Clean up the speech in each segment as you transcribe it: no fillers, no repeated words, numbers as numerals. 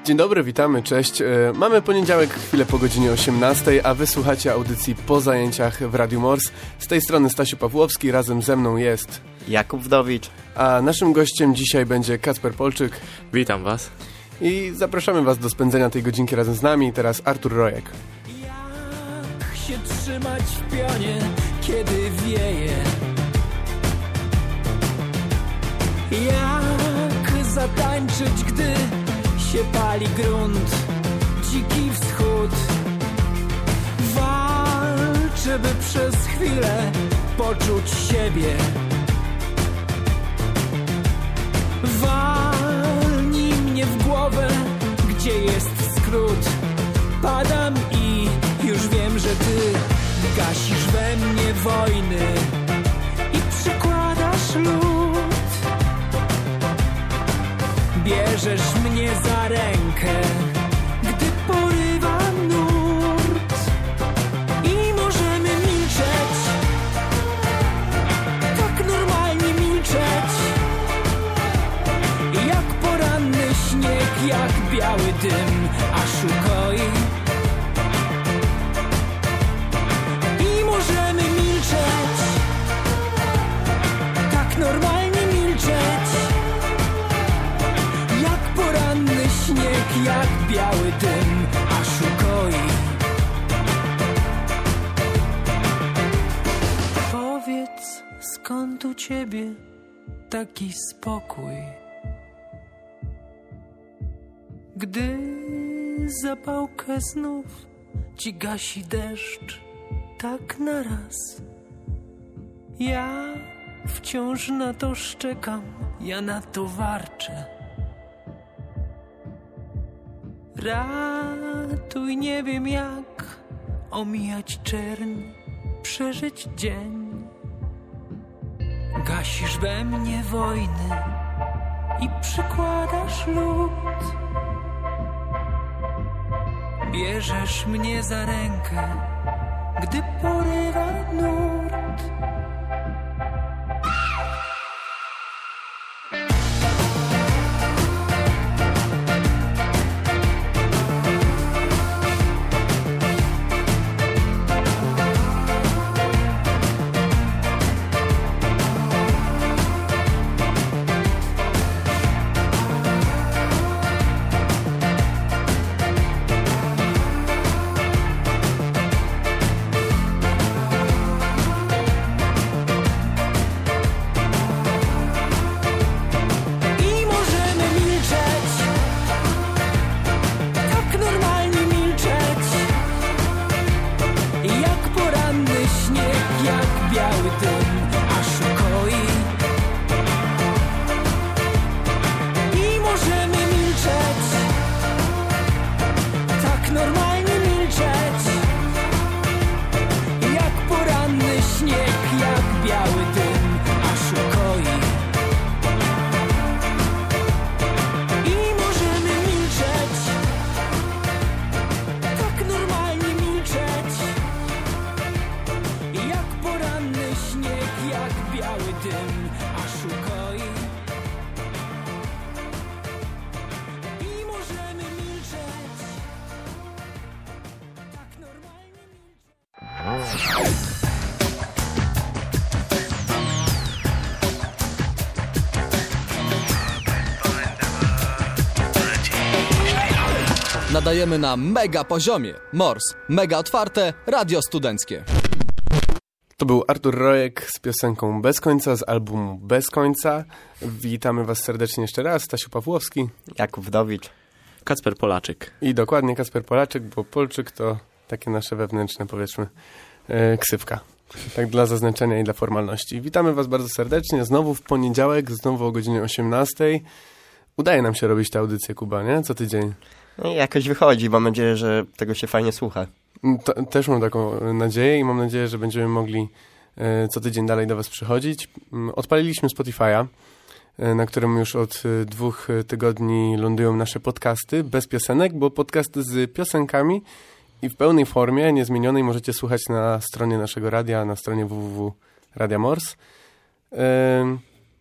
Dzień dobry, witamy, cześć. Mamy poniedziałek, chwilę po godzinie 18, a wy słuchacie audycji Po zajęciach w Radiu Mors. Z tej strony Stasiu Pawłowski, razem ze mną jest Jakub Wdowicz. A naszym gościem dzisiaj będzie Kacper Polczyk. Witam was. I zapraszamy was do spędzenia tej godzinki razem z nami. Teraz Artur Rojek. Jak się trzymać w pionie, kiedy wieje? Jak zatańczyć, gdy się pali grunt, dziki wschód? Walczę, by przez chwilę poczuć siebie. Walnij mnie w głowę, gdzie jest skrót. Padam i już wiem, że ty gasisz we mnie wojny i przykładasz lód. Bierzesz mnie za rękę, gdy porywa nurt i możemy milczeć, tak normalnie milczeć, jak poranny śnieg, jak biały dym, aż ukoi. I możemy milczeć, tak normalnie milczeć, poranny śnieg, jak biały dym, aż ukoi. Powiedz, skąd u ciebie taki spokój, gdy zapałkę znów ci gasi deszcz tak naraz? Ja wciąż na to szczekam, ja na to warczę. Ratuj, nie wiem jak omijać czerń, przeżyć dzień. Gasisz we mnie wojny i przykładasz lód. Bierzesz mnie za rękę, gdy porywa nurt. Nadajemy na mega poziomie. Mors. Mega otwarte, radio studenckie. To był Artur Rojek z piosenką Bez końca, z albumu Bez końca. Witamy was serdecznie jeszcze raz. Stasiu Pawłowski. Jakub Wdowicz. Kacper Polaczyk. I dokładnie Kacper Polaczyk, bo Polczyk to takie nasze wewnętrzne, powiedzmy, ksywka. Tak dla zaznaczenia i dla formalności. Witamy was bardzo serdecznie. Znowu w poniedziałek, znowu o godzinie 18. Udaje nam się robić tę audycję, Kuba, nie? Co tydzień. No i jakoś wychodzi. Mam nadzieję, że tego się fajnie słucha. Też mam taką nadzieję i mam nadzieję, że będziemy mogli co tydzień dalej do was przychodzić. Odpaliliśmy Spotify'a, na którym już od 2 tygodni lądują nasze podcasty bez piosenek, bo podcasty z piosenkami i w pełnej formie, niezmienionej, możecie słuchać na stronie naszego radia, na stronie www.radiamors.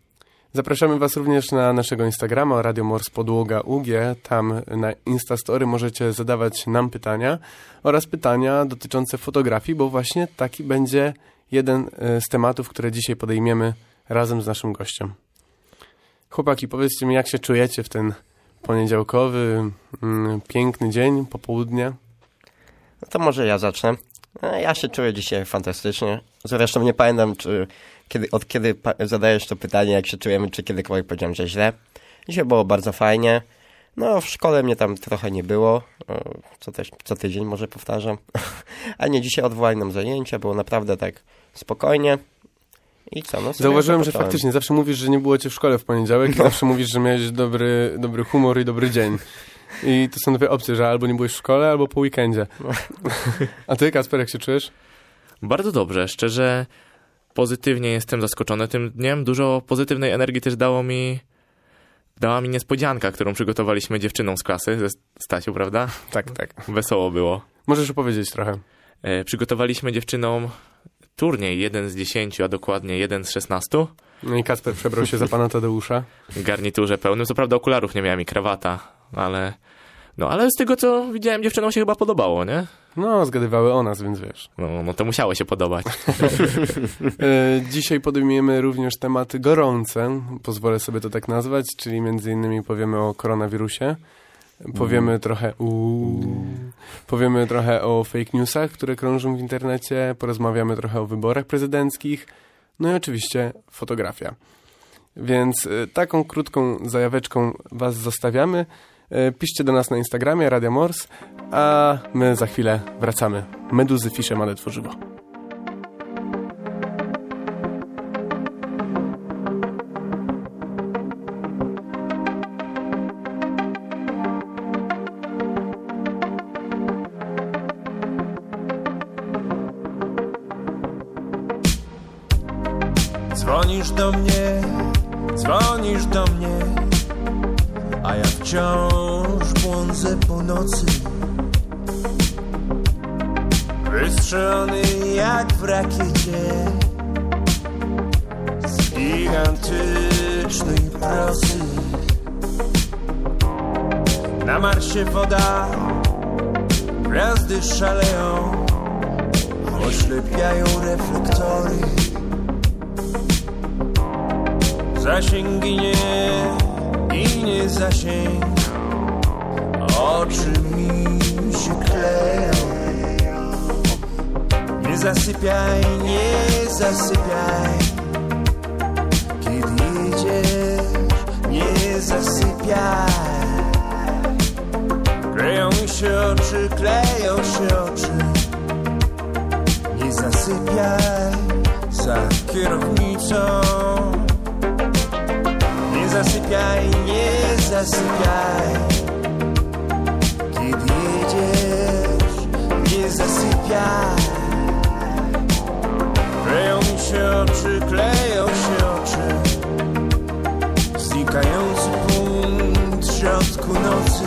Zapraszamy Was również na naszego Instagrama Radio Mors Podłoga UG. Tam na Instastory możecie zadawać nam pytania oraz pytania dotyczące fotografii, bo właśnie taki będzie jeden z tematów, które dzisiaj podejmiemy razem z naszym gościem. Chłopaki, powiedzcie mi, jak się czujecie w ten poniedziałkowy, piękny dzień, popołudnie? No to może ja zacznę. Ja się czuję dzisiaj fantastycznie. Zresztą nie pamiętam, od kiedy zadajesz to pytanie, jak się czujemy, czy kiedykolwiek powiedziałem, że źle. Dzisiaj było bardzo fajnie. No, w szkole mnie tam trochę nie było. Co tydzień może powtarzam. A nie, dzisiaj odwołali nam zajęcia. Było naprawdę tak spokojnie. I co? No, zauważyłem, że faktycznie zawsze mówisz, że nie było cię w szkole w poniedziałek i zawsze mówisz, że miałeś dobry humor i dobry dzień. I to są dwie opcje, że albo nie byłeś w szkole, albo po weekendzie. A ty, Kacper, jak się czujesz? Bardzo dobrze, szczerze pozytywnie jestem zaskoczony tym dniem. Dużo pozytywnej energii też dała mi niespodzianka, którą przygotowaliśmy dziewczynom z klasy, ze Stasiu, prawda? Tak. Wesoło było. Możesz opowiedzieć trochę. Przygotowaliśmy dziewczynom turniej 1 z 10, a dokładnie 1 z 16. No i Kacper przebrał się za pana Tadeusza. W garniturze pełnym. Co prawda okularów nie miałem i krawata, ale z tego, co widziałem, dziewczynom się chyba podobało, nie? No, zgadywały o nas, więc wiesz. No to musiało się podobać. Dzisiaj podejmiemy również tematy gorące, pozwolę sobie to tak nazwać, czyli między innymi powiemy o koronawirusie, powiemy trochę o fake newsach, które krążą w internecie, porozmawiamy trochę o wyborach prezydenckich, no i oczywiście fotografia. Więc taką krótką zajaweczką was zostawiamy. Piszcie do nas na Instagramie Radio Mors, a my za chwilę wracamy. Meduzy, fisze, małe tworzywo. Dzwonisz do mnie, a ja wciąż błądzę po nocy. Wystrzelony jak w rakiecie z gigantycznej prosy. Na Marsie woda, gwiazdy szaleją, oślepiają reflektory. Zasięgi nie zasięg, oczy mi się kleją. Nie zasypiaj, kiedy jedziesz, nie zasypiaj. Kleją się oczy, nie zasypiaj za kierownicą. Nie zasypiaj, kiedy jedziesz, nie zasypiaj. Kleją się oczy, znikający punkt w środku nocy.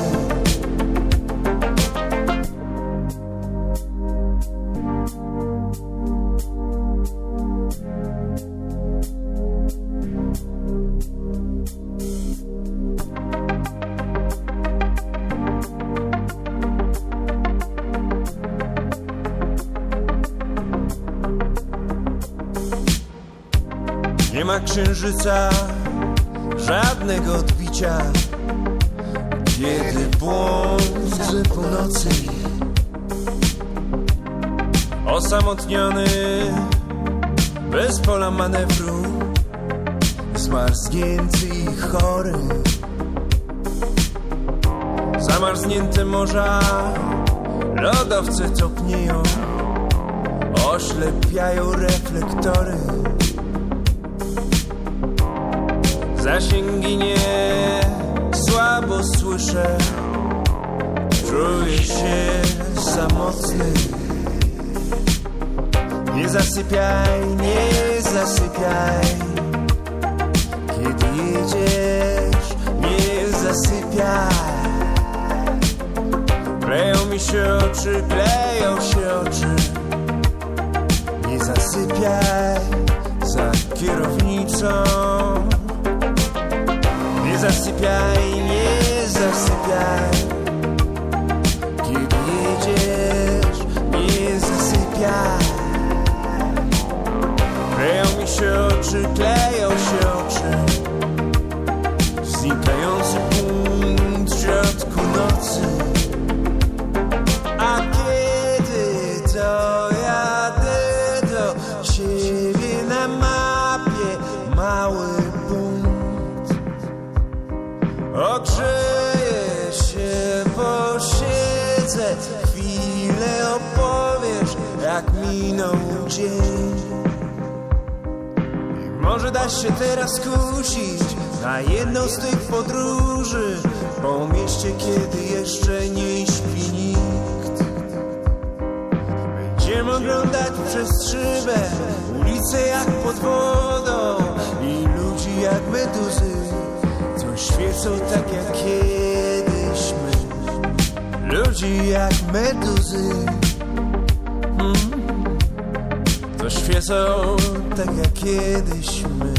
Nie ma księżyca, żadnego odbicia, kiedy błądzę po nocy. Osamotniony, bez pola manewru, zmarznięty i chory. Zamarznięte morza, lodowce topnieją, oślepiają reflektory. Zasięgi słabo słyszę, czuję się samotny. Nie zasypiaj, kiedy jedziesz, nie zasypiaj. Kleją się oczy, nie zasypiaj za kierownicą. zasypiaj, nie zasypiaj. Kiedy jedziesz, nie zasypiaj. Kleją mi się oczy, kleją się oczy. Znikający punkt w środku nocy. A kiedy to jadę do ciebie na mapie, mały punkt. Ogrzeję się, posiedzę, chwilę opowiesz, jak minął dzień. I może da się teraz skusić na jedną z tych podróży po mieście, kiedy jeszcze nie śpi nikt. Będziemy oglądać przez szybę ulice jak pod wodą i ludzi jak meduzy, co świecą tak jak kiedyś my. Ludzi jak meduzy, co świecą tak jak kiedyś my.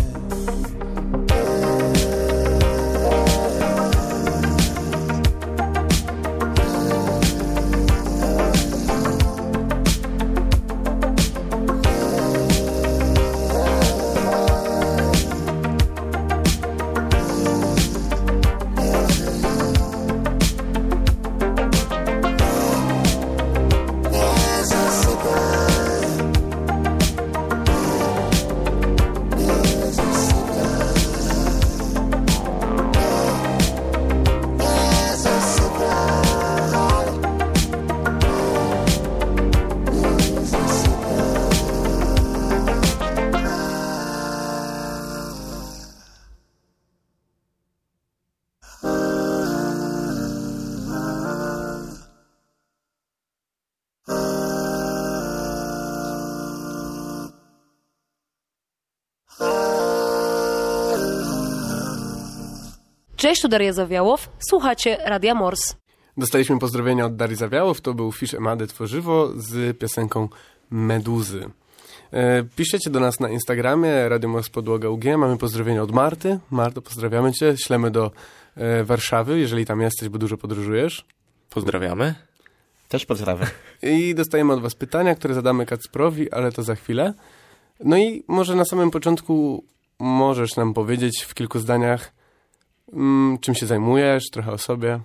Cześć, tu Daria Zawiałow, słuchacie Radia Mors. Dostaliśmy pozdrowienia od Darii Zawiałow, to był Fish Emady Tworzywo z piosenką Meduzy. Piszecie do nas na Instagramie, Radio Mors Podłoga UG, mamy pozdrowienia od Marty. Marto, pozdrawiamy Cię, ślemy do Warszawy, jeżeli tam jesteś, bo dużo podróżujesz. Pozdrawiamy. Też pozdrawiam. I dostajemy od Was pytania, które zadamy Kacprowi, ale to za chwilę. No i może na samym początku możesz nam powiedzieć w kilku zdaniach, czym się zajmujesz, trochę o sobie.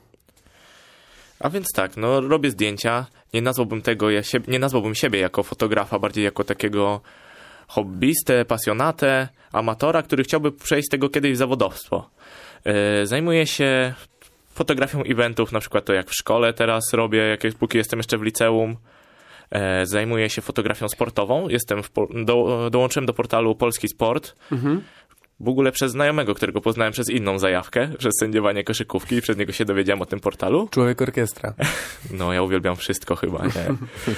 A więc tak, no robię zdjęcia, nie nazwałbym siebie jako fotografa, bardziej jako takiego hobbystę, pasjonatę, amatora, który chciałby przejść z tego kiedyś w zawodowstwo. Zajmuję się fotografią eventów, na przykład to jak w szkole teraz robię, póki jestem jeszcze w liceum. Zajmuję się fotografią sportową, dołączyłem do portalu Polski Sport. W ogóle przez znajomego, którego poznałem przez inną zajawkę, przez sędziowanie koszykówki i przez niego się dowiedziałem o tym portalu. Człowiek orkiestra. No, ja uwielbiam wszystko chyba, nie?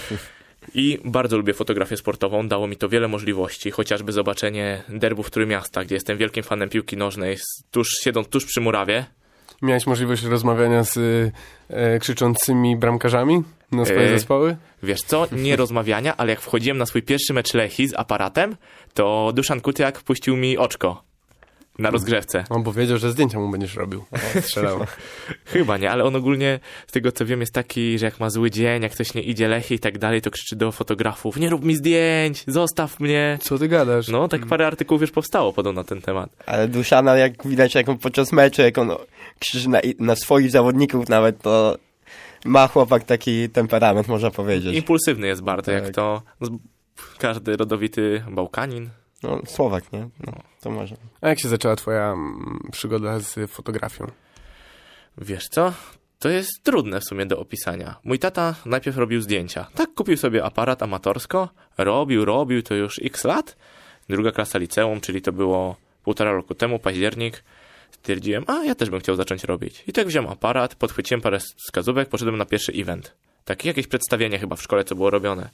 I bardzo lubię fotografię sportową, dało mi to wiele możliwości, chociażby zobaczenie derbów Trójmiasta, gdzie jestem wielkim fanem piłki nożnej, siedząc tuż przy murawie. Miałeś możliwość rozmawiania z krzyczącymi bramkarzami na swoje zespoły? Wiesz co, nie rozmawiania, ale jak wchodziłem na swój pierwszy mecz Lechii z aparatem, to Duszan Kuciak puścił mi oczko na rozgrzewce. On powiedział, że zdjęcia mu będziesz robił. Strzelał. Chyba nie, ale on ogólnie z tego co wiem jest taki, że jak ma zły dzień, jak ktoś nie idzie Lechii i tak dalej, to krzyczy do fotografów: nie rób mi zdjęć, zostaw mnie. Co ty gadasz? No, tak parę artykułów już powstało podobno na ten temat. Ale Duszana, jak widać, jak on podczas meczu, jak on krzyczy na swoich zawodników nawet, to ma chłopak taki temperament, można powiedzieć. Impulsywny jest bardzo, tak. Jak to każdy rodowity Bałkanin. No, Słowak, nie? No, to może. A jak się zaczęła twoja przygoda z fotografią? Wiesz co? To jest trudne w sumie do opisania. Mój tata najpierw robił zdjęcia. Tak, kupił sobie aparat amatorsko, robił to już x lat. 2. klasa liceum, czyli to było 1,5 roku temu, październik. Stwierdziłem, ja też bym chciał zacząć robić. I tak wziąłem aparat, podchwyciłem parę wskazówek, poszedłem na pierwszy event. Takie jakieś przedstawienie chyba w szkole, co było robione.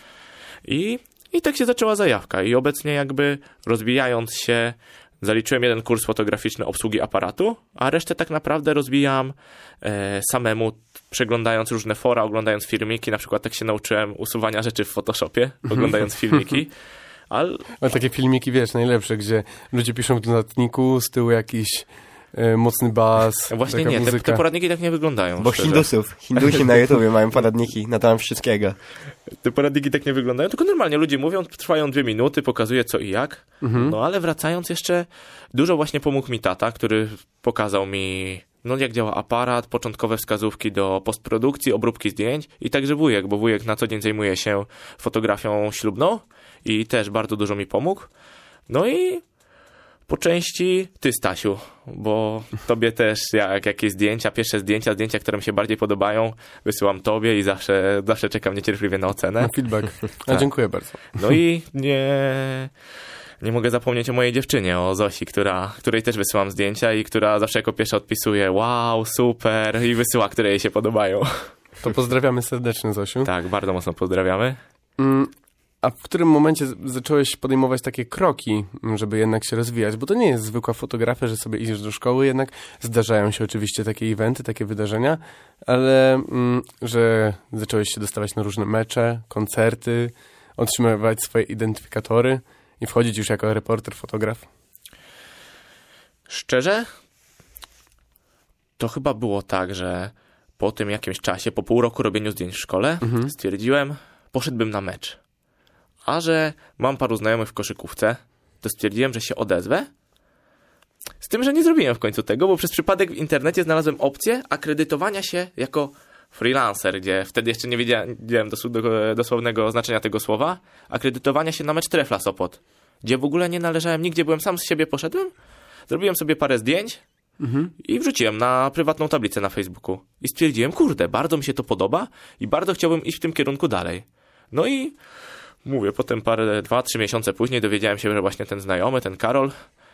I tak się zaczęła zajawka. I obecnie jakby rozwijając się, zaliczyłem 1 kurs fotograficzny obsługi aparatu, a resztę tak naprawdę rozwijam samemu, przeglądając różne fora, oglądając filmiki. Na przykład tak się nauczyłem usuwania rzeczy w Photoshopie, oglądając filmiki. Ale takie filmiki, wiesz, najlepsze, gdzie ludzie piszą w dodatniku, z tyłu jakiś mocny bas, Właśnie taka nie, muzyka. te poradniki tak nie wyglądają. Bo szczerze. Hindusi na YouTubie mają poradniki na temat wszystkiego. Te poradniki tak nie wyglądają, tylko normalnie ludzie mówią, trwają 2 minuty, pokazuje co i jak. No ale wracając jeszcze, dużo właśnie pomógł mi tata, który pokazał mi, no jak działa aparat, początkowe wskazówki do postprodukcji, obróbki zdjęć i także wujek, bo wujek na co dzień zajmuje się fotografią ślubną i też bardzo dużo mi pomógł. No i po części ty, Stasiu, bo tobie też jak jakieś zdjęcia, pierwsze zdjęcia, które mi się bardziej podobają, wysyłam tobie i zawsze czekam niecierpliwie na ocenę. Na feedback. Tak. Dziękuję bardzo. No i nie mogę zapomnieć o mojej dziewczynie, o Zosi, której też wysyłam zdjęcia i która zawsze jako pierwsza odpisuje wow, super i wysyła, które jej się podobają. To pozdrawiamy serdecznie, Zosiu. Tak, bardzo mocno pozdrawiamy. A w którym momencie zacząłeś podejmować takie kroki, żeby jednak się rozwijać? Bo to nie jest zwykła fotografia, że sobie idziesz do szkoły, jednak zdarzają się oczywiście takie eventy, takie wydarzenia, ale że zacząłeś się dostawać na różne mecze, koncerty, otrzymywać swoje identyfikatory i wchodzić już jako reporter, fotograf. Szczerze, to chyba było tak, że po tym jakimś czasie, po pół roku robieniu zdjęć w szkole, stwierdziłem, poszedłbym na mecz. A że mam paru znajomych w koszykówce, to stwierdziłem, że się odezwę. Z tym, że nie zrobiłem w końcu tego, bo przez przypadek w internecie znalazłem opcję akredytowania się jako freelancer, gdzie wtedy jeszcze nie wiedziałem dosłownego znaczenia tego słowa, akredytowania się na mecz Trefla Sopot, gdzie w ogóle nie należałem nigdzie, byłem sam z siebie, poszedłem, zrobiłem sobie parę zdjęć i wrzuciłem na prywatną tablicę na Facebooku. I stwierdziłem, kurde, bardzo mi się to podoba i bardzo chciałbym iść w tym kierunku dalej. No i mówię, potem 2-3 miesiące później dowiedziałem się, że właśnie ten znajomy, ten Karol,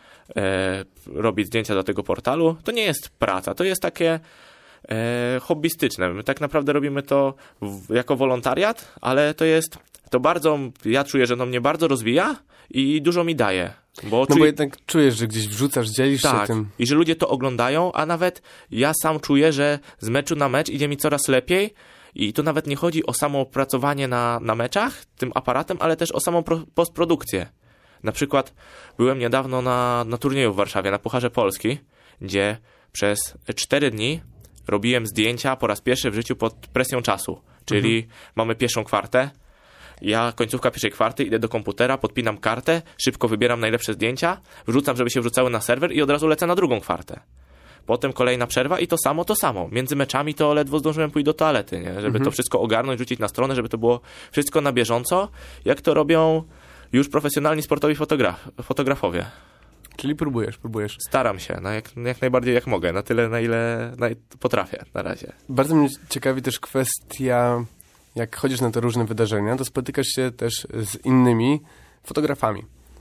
robi zdjęcia do tego portalu. To nie jest praca, to jest takie hobbystyczne. My tak naprawdę robimy to jako wolontariat, ale to bardzo, ja czuję, że to mnie bardzo rozwija i dużo mi daje. Bo jednak czujesz, że gdzieś wrzucasz, dzielisz się tym. I że ludzie to oglądają, a nawet ja sam czuję, że z meczu na mecz idzie mi coraz lepiej. I to nawet nie chodzi o samo opracowanie na meczach tym aparatem, ale też o samą postprodukcję. Na przykład byłem niedawno na turnieju w Warszawie, na Pucharze Polski, gdzie przez 4 dni robiłem zdjęcia po raz pierwszy w życiu pod presją czasu. Czyli mamy pierwszą kwartę, ja końcówka pierwszej kwarty, idę do komputera, podpinam kartę, szybko wybieram najlepsze zdjęcia, wrzucam, żeby się wrzucały na serwer i od razu lecę na drugą kwartę. Potem kolejna przerwa i to samo. Między meczami to ledwo zdążyłem pójść do toalety, nie? Żeby to wszystko ogarnąć, rzucić na stronę, żeby to było wszystko na bieżąco, jak to robią już profesjonalni sportowi fotografowie. Czyli próbujesz. Staram się, jak najbardziej jak mogę, na tyle, na ile potrafię na razie. Bardzo mnie ciekawi też kwestia, jak chodzisz na te różne wydarzenia, to spotykasz się też z innymi fotografami,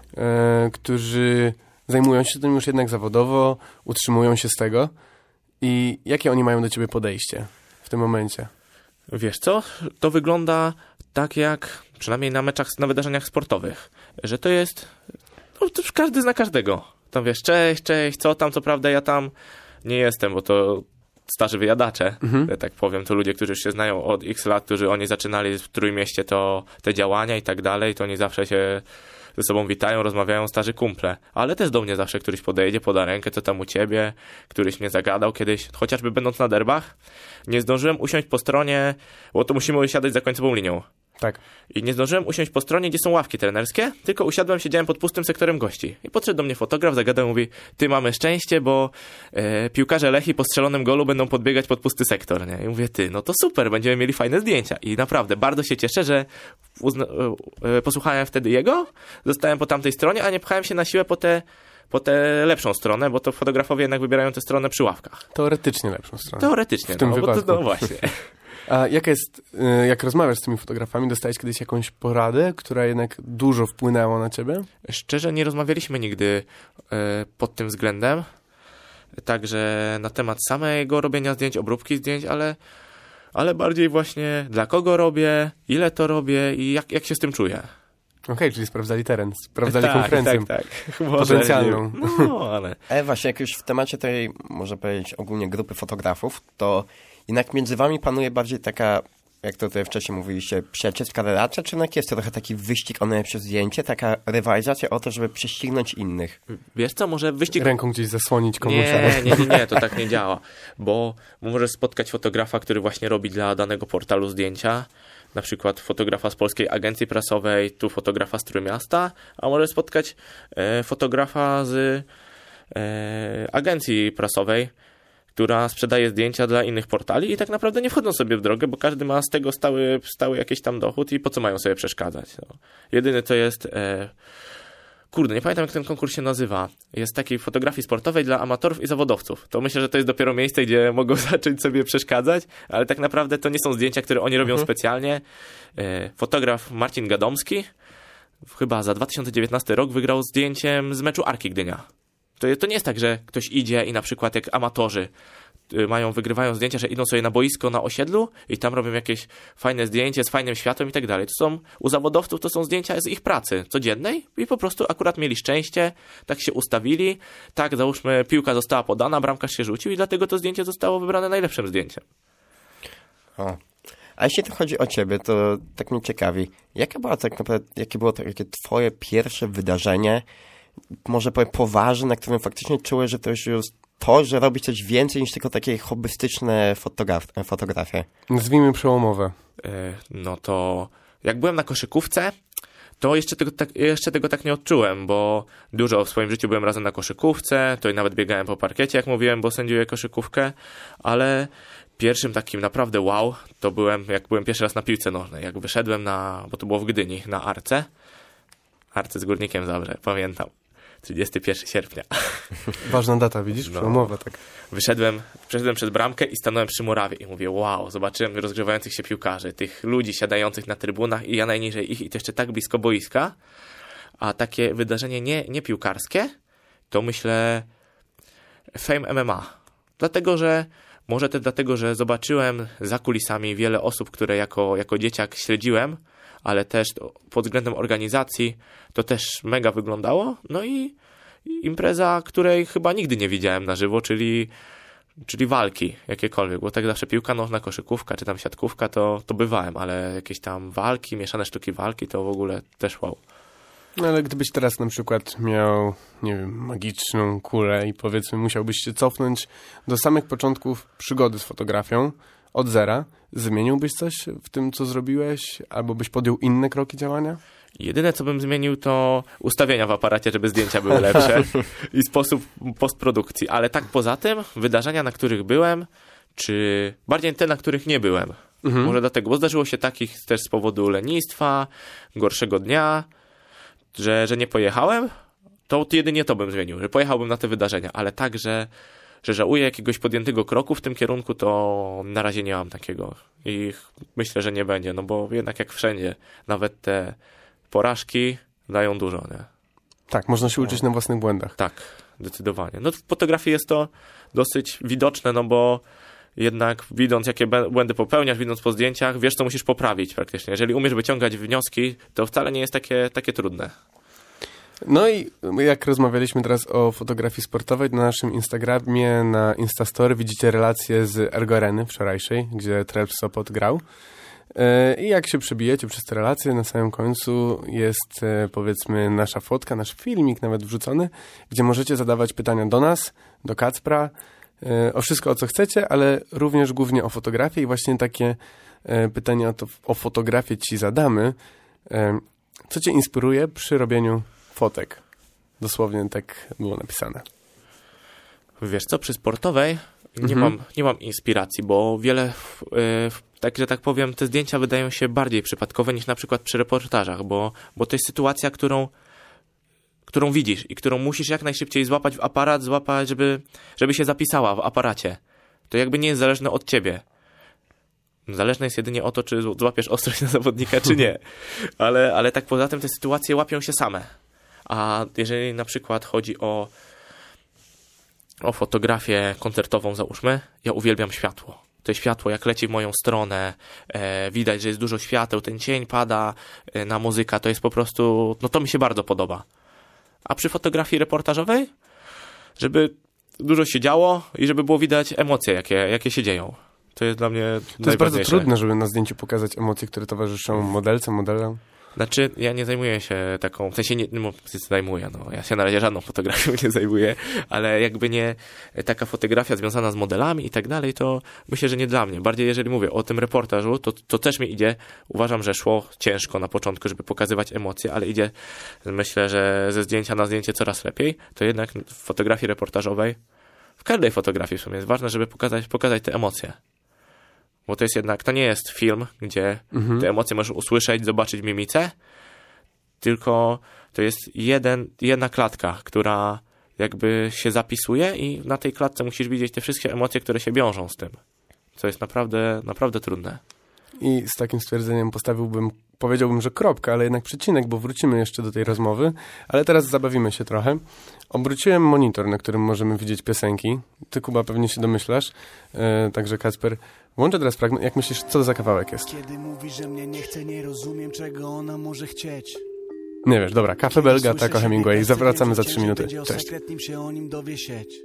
którzy zajmują się tym już jednak zawodowo, utrzymują się z tego. I jakie oni mają do ciebie podejście w tym momencie? Wiesz co? To wygląda tak jak, przynajmniej na meczach, na wydarzeniach sportowych, że to jest, no, to każdy zna każdego. Tam wiesz, cześć, co tam, co prawda ja tam nie jestem, bo to starzy wyjadacze, tak powiem, to ludzie, którzy już się znają od x lat, którzy oni zaczynali w Trójmieście te działania i tak dalej, to oni zawsze się ze sobą witają, rozmawiają, starzy kumple. Ale też do mnie zawsze któryś podejdzie, poda rękę, co tam u ciebie, któryś mnie zagadał kiedyś, chociażby będąc na derbach, nie zdążyłem usiąść po stronie, bo to musimy usiadać za końcową linią. Tak. I nie zdążyłem usiąść po stronie, gdzie są ławki trenerskie, tylko usiadłem, siedziałem pod pustym sektorem gości. I podszedł do mnie fotograf, zagadał, mówi, ty mamy szczęście, bo piłkarze Lechii po strzelonym golu będą podbiegać pod pusty sektor, nie? I mówię, no to super, będziemy mieli fajne zdjęcia. I naprawdę, bardzo się cieszę, że posłuchałem wtedy jego, zostałem po tamtej stronie, a nie pchałem się na siłę po tę lepszą stronę, bo to fotografowie jednak wybierają tę stronę przy ławkach. Teoretycznie lepszą stronę. Teoretycznie, w tym wypadku. No właśnie. A jak rozmawiasz z tymi fotografami, dostałeś kiedyś jakąś poradę, która jednak dużo wpłynęła na ciebie? Szczerze, nie rozmawialiśmy nigdy pod tym względem, także na temat samego robienia zdjęć, obróbki zdjęć, ale bardziej właśnie dla kogo robię, ile to robię i jak się z tym czuję. Okej, czyli sprawdzali teren, sprawdzali konkurencję tak. potencjalną. No, ale... Właśnie jak już w temacie tej, można powiedzieć, ogólnie grupy fotografów, to jednak między wami panuje bardziej taka jak to tutaj wcześniej mówiliście, przyjacielska relacja, czy jednak jest to trochę taki wyścig o najlepsze zdjęcie, taka rywalizacja o to, żeby prześcignąć innych? Wiesz co, może wyścig... Ręką gdzieś zasłonić komuś. Nie, to tak nie działa. Bo możesz spotkać fotografa, który właśnie robi dla danego portalu zdjęcia, na przykład fotografa z Polskiej Agencji Prasowej, tu fotografa z Trójmiasta, a możesz spotkać fotografa z agencji prasowej, która sprzedaje zdjęcia dla innych portali i tak naprawdę nie wchodzą sobie w drogę, bo każdy ma z tego stały jakiś tam dochód i po co mają sobie przeszkadzać. No. Jedyny to jest... nie pamiętam jak ten konkurs się nazywa. Jest takiej fotografii sportowej dla amatorów i zawodowców. To myślę, że to jest dopiero miejsce, gdzie mogą zacząć sobie przeszkadzać, ale tak naprawdę to nie są zdjęcia, które oni robią specjalnie. Fotograf Marcin Gadomski chyba za 2019 rok wygrał zdjęciem z meczu Arki Gdynia. To nie jest tak, że ktoś idzie i na przykład jak amatorzy wygrywają zdjęcia, że idą sobie na boisko na osiedlu i tam robią jakieś fajne zdjęcie z fajnym światłem i tak dalej. U zawodowców to są zdjęcia z ich pracy codziennej i po prostu akurat mieli szczęście, tak się ustawili, tak załóżmy piłka została podana, bramkarz się rzucił i dlatego to zdjęcie zostało wybrane najlepszym zdjęciem. O. A jeśli to chodzi o ciebie, to tak mnie ciekawi, jakie było takie twoje pierwsze wydarzenie, może powiem poważne, na którym faktycznie czułeś, że to już jest to, że robisz coś więcej niż tylko takie hobbystyczne fotografie? Nazwijmy przełomowe. No to jak byłem na koszykówce, to jeszcze tego tak nie odczułem, bo dużo w swoim życiu byłem razem na koszykówce, to i nawet biegałem po parkiecie, jak mówiłem, bo sędziuję koszykówkę, ale pierwszym takim naprawdę wow, to jak byłem pierwszy raz na piłce nożnej, jak wyszedłem bo to było w Gdyni, na Arce z Górnikiem Zabrze, pamiętam. 31 sierpnia. Ważna data, widzisz? Przełomowa, tak. Przeszedłem przez bramkę i stanąłem przy murawie i mówię, wow, zobaczyłem rozgrzewających się piłkarzy, tych ludzi siadających na trybunach i ja najniżej ich i to jeszcze tak blisko boiska, a takie wydarzenie nie piłkarskie, to myślę Fame MMA. Może też dlatego, że zobaczyłem za kulisami wiele osób, które jako dzieciak śledziłem, ale też pod względem organizacji to też mega wyglądało. No i impreza, której chyba nigdy nie widziałem na żywo, czyli walki jakiekolwiek, bo tak zawsze piłka nożna, koszykówka czy tam siatkówka to bywałem, ale jakieś tam walki, mieszane sztuki walki to w ogóle też wow. No ale gdybyś teraz na przykład miał, nie wiem, magiczną kulę i powiedzmy musiałbyś się cofnąć do samych początków przygody z fotografią, od zera, zmieniłbyś coś w tym, co zrobiłeś? Albo byś podjął inne kroki działania? Jedyne, co bym zmienił, to ustawienia w aparacie, żeby zdjęcia były lepsze i sposób postprodukcji. Ale tak poza tym, wydarzenia, na których byłem, czy bardziej te, na których nie byłem. Może dlatego, bo zdarzyło się takich też z powodu lenistwa, gorszego dnia, że nie pojechałem, to jedynie to bym zmienił, że pojechałbym na te wydarzenia, ale tak, że żałuję jakiegoś podjętego kroku w tym kierunku, to na razie nie mam takiego i myślę, że nie będzie, no bo jednak jak wszędzie, nawet te porażki dają dużo, nie? Tak, można się uczyć na własnych błędach. Tak, zdecydowanie. No w fotografii jest to dosyć widoczne, no bo jednak widząc, jakie błędy popełniasz, widząc po zdjęciach, wiesz, co musisz poprawić praktycznie. Jeżeli umiesz wyciągać wnioski, to wcale nie jest takie trudne. No i jak rozmawialiśmy teraz o fotografii sportowej, na naszym Instagramie, na Instastory widzicie relację z Ergo Areny wczorajszej, gdzie Trelf Sopot grał. I jak się przebijecie przez te relacje, na samym końcu jest powiedzmy nasza fotka, nasz filmik nawet wrzucony, gdzie możecie zadawać pytania do nas, do Kacpra, o wszystko, o co chcecie, ale również głównie o fotografię i właśnie takie pytania o fotografię ci zadamy. Co cię inspiruje przy robieniu fotek? Dosłownie tak było napisane. Wiesz co, przy sportowej nie mam inspiracji, bo wiele, że tak powiem, te zdjęcia wydają się bardziej przypadkowe niż na przykład przy reportażach, bo to jest sytuacja, którą widzisz i którą musisz jak najszybciej złapać w aparat, żeby się zapisała w aparacie. To jakby nie jest zależne od ciebie. Zależne jest jedynie o to, czy złapiesz ostrość na zawodnika, czy nie. Ale tak poza tym te sytuacje łapią się same. A jeżeli na przykład chodzi o fotografię koncertową, załóżmy, ja uwielbiam światło. To światło, jak leci w moją stronę, widać, że jest dużo świateł, ten cień pada na muzyka, to jest po prostu, no to mi się bardzo podoba. A przy fotografii reportażowej, żeby dużo się działo i żeby było widać emocje, jakie się dzieją. To jest dla mnie To jest bardzo trudne, żeby na zdjęciu pokazać emocje, które towarzyszą modelom. Znaczy, ja nie zajmuję się taką, w sensie ja się na razie żadną fotografią nie zajmuję, ale jakby nie taka fotografia związana z modelami i tak dalej, to myślę, że nie dla mnie. Bardziej jeżeli mówię o tym reportażu, to też mi idzie, uważam, że szło ciężko na początku, żeby pokazywać emocje, ale idzie, myślę, że ze zdjęcia na zdjęcie coraz lepiej, to jednak w fotografii reportażowej, w każdej fotografii w sumie jest ważne, żeby pokazać te emocje. Bo to jest jednak, to nie jest film, gdzie te emocje możesz usłyszeć, zobaczyć w mimice, tylko to jest jedna klatka, która jakby się zapisuje i na tej klatce musisz widzieć te wszystkie emocje, które się wiążą z tym, co jest naprawdę, naprawdę trudne. I z takim stwierdzeniem powiedziałbym, że kropka, ale jednak przecinek, bo wrócimy jeszcze do tej rozmowy, ale teraz zabawimy się trochę. Obróciłem monitor, na którym możemy widzieć piosenki. Ty, Kuba, pewnie się domyślasz, także Kacper, włączę teraz fragment. Jak myślisz, co to za kawałek jest? Kiedy mówi, że mnie nie chce, nie rozumiem, czego ona może chcieć. Nie wiesz, dobra, Café Belga, Taco Hemingway, zawracamy za 3 minuty. Cześć. Się o nim dowie sieć.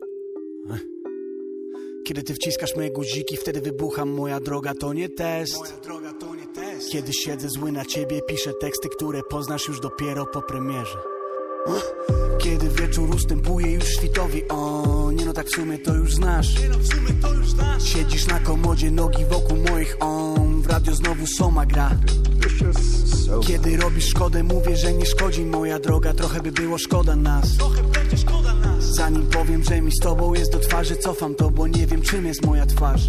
Kiedy ty wciskasz moje guziki, wtedy wybucham, moja droga to nie test. Kiedy siedzę zły na ciebie, piszę teksty, które poznasz już dopiero po premierze. Kiedy wieczór ustępuje już świtowi, nie no tak w sumie to już znasz. Siedzisz na komodzie, nogi wokół moich, w radio znowu Soma gra. Kiedy robisz szkodę, mówię, że nie szkodzi, moja droga, trochę by było szkoda nas. Zanim powiem, że mi z tobą jest do twarzy, cofam to, bo nie wiem, czym jest moja twarz.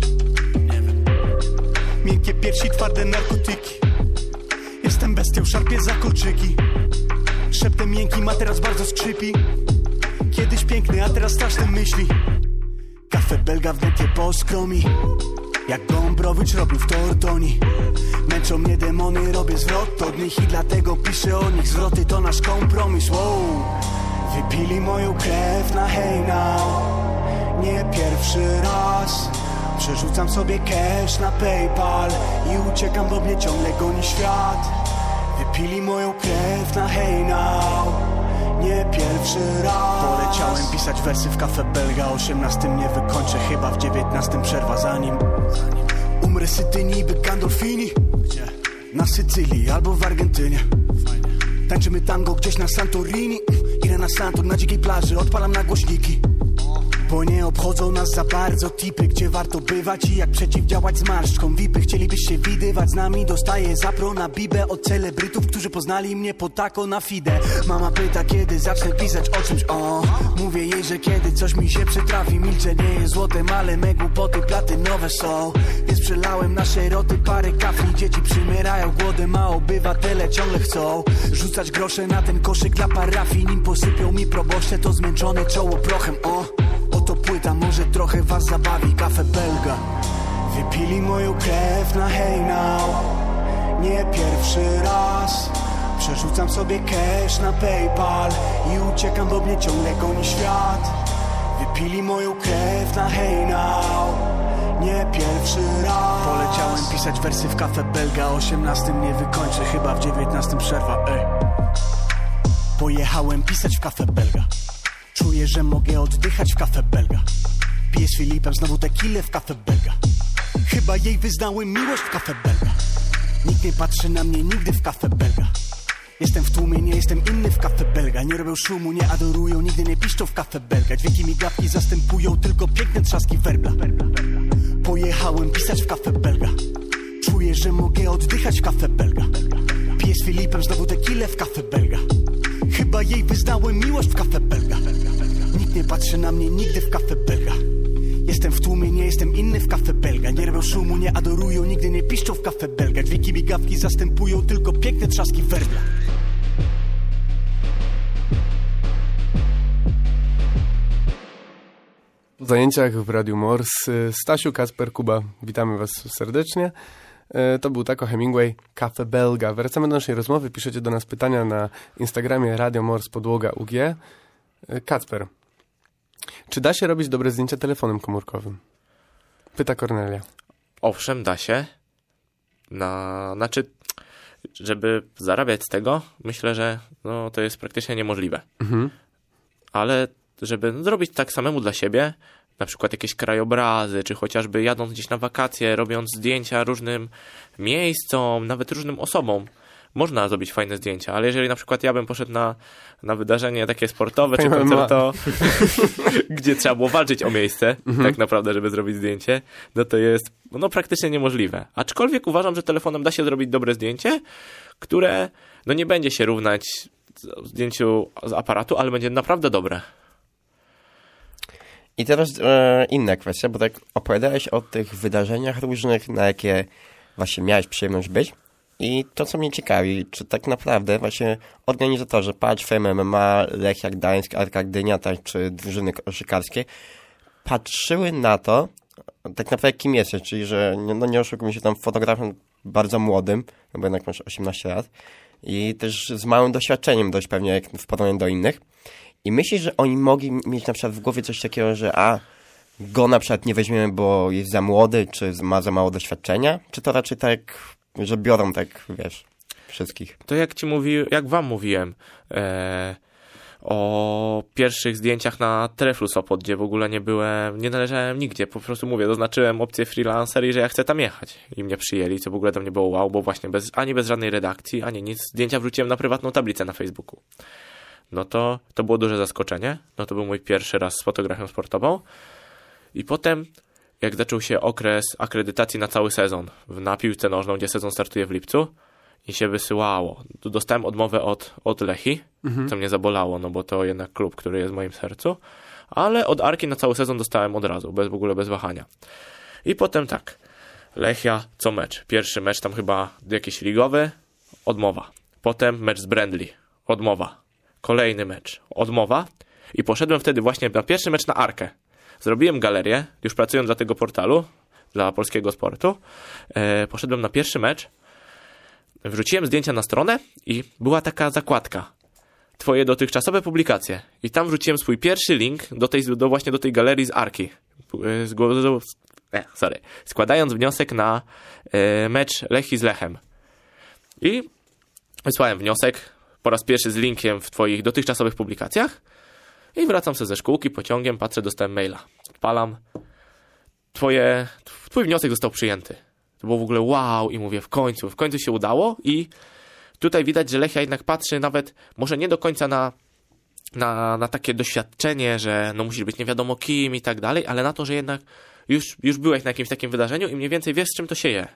Miękkie piersi, twarde narkotyki. Jestem bestią, szarpię za kolczyki. Szeptem miękkim, a teraz bardzo skrzypi. Kiedyś piękny, a teraz straszne myśli. Café Belga w dętie poskromi. Jak Gombrowicz robił w Tortoni. Męczą mnie demony, robię zwrot od nich i dlatego piszę o nich. Zwroty to nasz kompromis, wow. Wypili moją krew na hey now. Nie pierwszy raz. Przerzucam sobie cash na PayPal i uciekam, bo mnie ciągle goni świat. Wypili moją krew na hey now. Nie pierwszy raz. Poleciałem pisać wersy w Café Belga. 18 nie wykończę, chyba w 19 przerwa zanim umrę syty niby Gandolfini. Gdzie? Na Sycylii albo w Argentynie. Tańczymy tango gdzieś na Santorini. Idę na Santur na dzikiej plaży, odpalam na głośniki. Bo nie obchodzą nas za bardzo tipy, gdzie warto bywać i jak przeciwdziałać zmarszczkom. Vipy chcielibyś się widywać z nami, dostaję zapro na bibę od celebrytów, którzy poznali mnie po taco na fide. Mama pyta, kiedy zacznę pisać o czymś, mówię jej, że kiedy coś mi się przytrafi. Milczenie jest złotem, ale me głupoty platynowe są. Więc przelałem na szeroty parę kafli. Dzieci przymierają głodem, a obywatele ciągle chcą rzucać grosze na ten koszyk dla parafii. Nim posypią mi proboszcze, to zmęczone czoło prochem, Oto płyta, może trochę was zabawi. Café Belga. Wypili moją krew na hey now. Nie pierwszy raz. Przerzucam sobie cash na PayPal i uciekam, bo mnie ciągle goni świat. Wypili moją krew na hey now. Nie pierwszy raz. Poleciałem pisać wersy w Café Belga. 18 nie wykończę, chyba w 19 przerwa, Pojechałem pisać w Café Belga. Czuję, że mogę oddychać w Café Belga. Piję z Filipem znowu tequilę w Café Belga. Chyba jej wyznałem miłość w Café Belga. Nikt nie patrzy na mnie nigdy w Café Belga. Jestem w tłumie, nie jestem inny w Café Belga. Nie robią szumu, nie adorują, nigdy nie piszczą w Café Belga. Dźwięki migawki zastępują tylko piękne trzaski werbla. Pojechałem pisać w Café Belga. Czuję, że mogę oddychać w Café Belga. Piję z Filipem znowu tequilę w Café Belga. Chyba jej wyznałem miłość w Café Belga. Nikt nie patrzy na mnie nigdy w Café Belga. Jestem w tłumie, nie jestem inny w Café Belga. Nie robią szumu, nie adorują, nigdy nie piszczą w Café Belga. Dźwięki migawki zastępują tylko piękne trzaski werbla. Po zajęciach w Radiu Mors, Stasiu, Kacper, Kuba, witamy was serdecznie. To był Taco Hemingway, Café Belga. Wracamy do naszej rozmowy. Piszecie do nas pytania na Instagramie Radio Mors podłoga UG. Kacper, czy da się robić dobre zdjęcia telefonem komórkowym? Pyta Kornelia. Owszem, da się. Znaczy, żeby zarabiać z tego, myślę, że to jest praktycznie niemożliwe. Ale żeby zrobić tak samemu dla siebie, na przykład jakieś krajobrazy, czy chociażby jadąc gdzieś na wakacje, robiąc zdjęcia różnym miejscom, nawet różnym osobom, można zrobić fajne zdjęcia, ale jeżeli na przykład ja bym poszedł na wydarzenie takie sportowe czy koncertowe, gdzie trzeba było walczyć o miejsce, tak naprawdę, żeby zrobić zdjęcie, no to jest praktycznie niemożliwe. Aczkolwiek uważam, że telefonem da się zrobić dobre zdjęcie, które nie będzie się równać zdjęciu z aparatu, ale będzie naprawdę dobre. I teraz inna kwestia, bo tak opowiadałeś o tych wydarzeniach różnych, na jakie właśnie miałeś przyjemność być. I to, co mnie ciekawi, czy tak naprawdę właśnie organizatorzy, patrz, Fame MMA, Lechia Gdańsk, Arka Gdynia, tak, czy drużyny koszykarskie, patrzyły na to, tak naprawdę kim jesteś, czyli że nie oszukujmy się, tam fotografem bardzo młodym, bo jednak masz 18 lat i też z małym doświadczeniem dość pewnie jak w porównaniu do innych. I myślisz, że oni mogli mieć na przykład w głowie coś takiego, że go na przykład nie weźmiemy, bo jest za młody, czy ma za mało doświadczenia? Czy to raczej tak, że biorą tak, wiesz, wszystkich? To jak wam mówiłem o pierwszych zdjęciach na Treflu Sopot, gdzie w ogóle nie należałem nigdzie, po prostu zaznaczyłem opcję freelancer i że ja chcę tam jechać. I mnie przyjęli, co w ogóle to mnie było wow, bo właśnie ani bez żadnej redakcji, ani nic, zdjęcia wrzuciłem na prywatną tablicę na Facebooku. No to było duże zaskoczenie. No to był mój pierwszy raz z fotografią sportową. I potem, jak zaczął się okres akredytacji na cały sezon na piłce nożną, gdzie sezon startuje w lipcu i się wysyłało. Dostałem odmowę od Lechii, co mnie zabolało, no bo to jednak klub, który jest w moim sercu. Ale od Arki na cały sezon dostałem od razu, w ogóle bez wahania. I potem tak, Lechia co mecz. Pierwszy mecz tam chyba jakiś ligowy, odmowa. Potem mecz z Brandly, odmowa. Kolejny mecz, odmowa i poszedłem wtedy właśnie na pierwszy mecz na Arkę. Zrobiłem galerię, już pracując dla tego portalu, dla Polskiego Sportu. Poszedłem na pierwszy mecz, wrzuciłem zdjęcia na stronę i była taka zakładka. Twoje dotychczasowe publikacje. I tam wrzuciłem swój pierwszy link właśnie do tej galerii z Arki. Składając wniosek na mecz Lechii z Lechem. I wysłałem wniosek po raz pierwszy z linkiem w twoich dotychczasowych publikacjach i wracam sobie ze szkółki pociągiem, patrzę, dostałem maila. Odpalam. Twój wniosek został przyjęty. To było w ogóle wow i mówię, w końcu się udało i tutaj widać, że Lechia jednak patrzy nawet, może nie do końca na takie doświadczenie, że musisz być nie wiadomo kim i tak dalej, ale na to, że jednak już byłeś na jakimś takim wydarzeniu i mniej więcej wiesz, z czym to się je.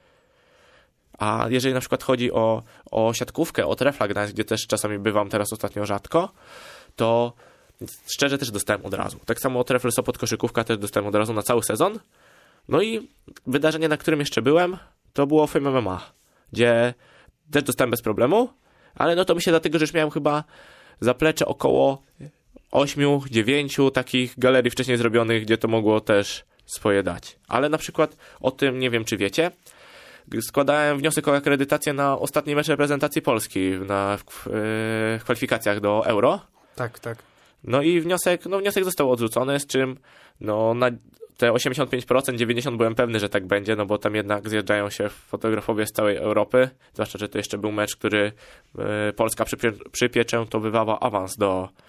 A jeżeli na przykład chodzi o siatkówkę, o Trefla Gdańsk, gdzie też czasami bywam teraz ostatnio rzadko, to szczerze też dostałem od razu. Tak samo o Trefl Sopot koszykówka też dostałem od razu na cały sezon. No i wydarzenie, na którym jeszcze byłem, to było Fame MMA, gdzie też dostałem bez problemu, ale to myślę dlatego, że już miałem chyba zaplecze około 8-9 takich galerii wcześniej zrobionych, gdzie to mogło też swoje dać. Ale na przykład o tym nie wiem, czy wiecie, składałem wniosek o akredytację na ostatni mecz reprezentacji Polski w kwalifikacjach do Euro. Tak. No i wniosek został odrzucony, z czym na te 85%, 90% byłem pewny, że tak będzie, no bo tam jednak zjeżdżają się fotografowie z całej Europy, zwłaszcza, że to jeszcze był mecz, który Polska przypieczętowywała awans